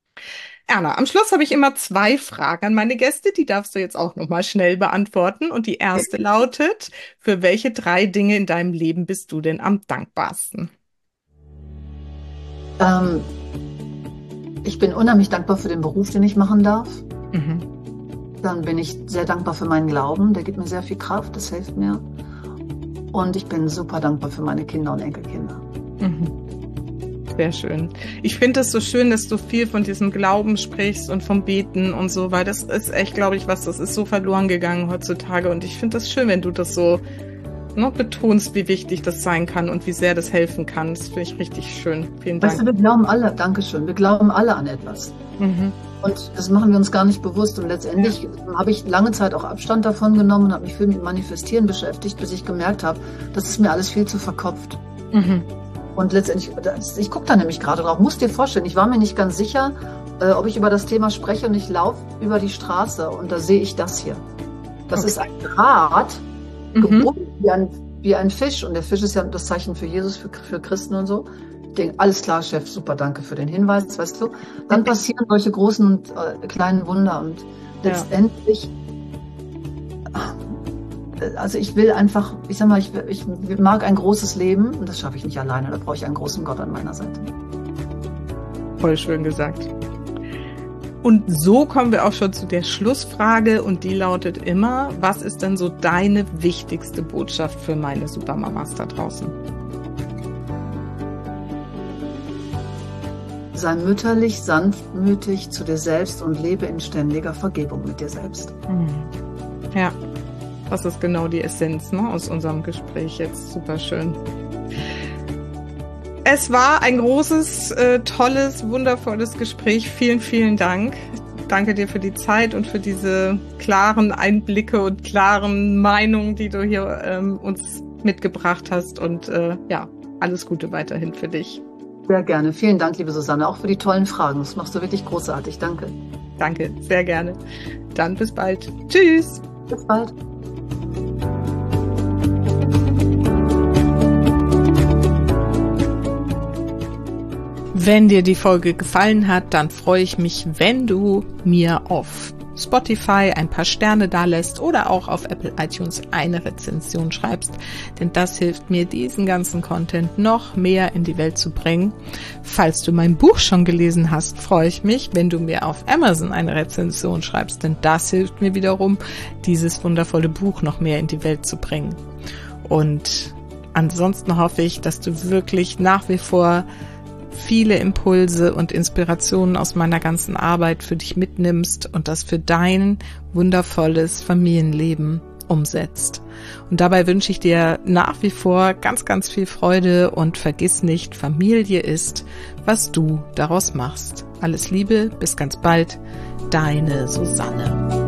Erna, am Schluss habe ich immer 2 Fragen an meine Gäste, die darfst du jetzt auch noch mal schnell beantworten. Und die erste lautet, für welche 3 Dinge in deinem Leben bist du denn am dankbarsten? Ähm, Ich bin unheimlich dankbar für den Beruf, den ich machen darf. Mhm. Dann bin ich sehr dankbar für meinen Glauben, der gibt mir sehr viel Kraft, das hilft mir. Und ich bin super dankbar für meine Kinder und Enkelkinder. Mhm. Sehr schön. Ich finde es so schön, dass du viel von diesem Glauben sprichst und vom Beten und so, weil das ist echt, glaube ich, das ist so verloren gegangen heutzutage. Und ich finde das schön, wenn du das so betonst, wie wichtig das sein kann und wie sehr das helfen kann. Das finde ich richtig schön. Vielen Weißt du, Dank. wir glauben alle, Dankeschön, wir glauben alle an etwas. Mhm. Und das machen wir uns gar nicht bewusst. Und letztendlich habe ich lange Zeit auch Abstand davon genommen und habe mich viel mit Manifestieren beschäftigt, bis ich gemerkt habe, das ist mir alles viel zu verkopft. Mhm. Und letztendlich, ich gucke da nämlich gerade drauf, musst dir vorstellen, ich war mir nicht ganz sicher, ob ich über das Thema spreche und ich laufe über die Straße und da sehe ich das hier. Das Okay. ist ein Draht, Mhm. gebogen wie ein Fisch. Und der Fisch ist ja das Zeichen für Jesus, für Christen und so. Ich denke, alles klar, Chef, super, danke für den Hinweis, weißt du. Dann passieren solche großen und kleinen Wunder. Und letztendlich, also ich will einfach, ich sag mal, ich mag ein großes Leben und das schaffe ich nicht alleine. Da brauche ich einen großen Gott an meiner Seite. Voll schön gesagt. Und so kommen wir auch schon zu der Schlussfrage und die lautet immer, was ist denn so deine wichtigste Botschaft für meine Supermamas da draußen? Sei mütterlich, sanftmütig zu dir selbst und lebe in ständiger Vergebung mit dir selbst. Ja, das ist genau die Essenz, ne, aus unserem Gespräch jetzt. Super schön. Es war ein großes, tolles, wundervolles Gespräch. Vielen, vielen Dank. Danke dir für die Zeit und für diese klaren Einblicke und klaren Meinungen, die du hier uns mitgebracht hast. Und ja, alles Gute weiterhin für dich. Sehr gerne. Vielen Dank, liebe Susanne, auch für die tollen Fragen. Das machst du wirklich großartig. Danke. Danke, sehr gerne. Dann bis bald. Tschüss. Bis bald. Wenn dir die Folge gefallen hat, dann freue ich mich, wenn du mir auf Spotify ein paar Sterne dalässt oder auch auf Apple iTunes eine Rezension schreibst, denn das hilft mir, diesen ganzen Content noch mehr in die Welt zu bringen. Falls du mein Buch schon gelesen hast, freue ich mich, wenn du mir auf Amazon eine Rezension schreibst, denn das hilft mir wiederum, dieses wundervolle Buch noch mehr in die Welt zu bringen. Und ansonsten hoffe ich, dass du wirklich nach wie vor viele Impulse und Inspirationen aus meiner ganzen Arbeit für dich mitnimmst und das für dein wundervolles Familienleben umsetzt. Und dabei wünsche ich dir nach wie vor ganz, ganz viel Freude und vergiss nicht, Familie ist, was du daraus machst. Alles Liebe, bis ganz bald, deine Susanne.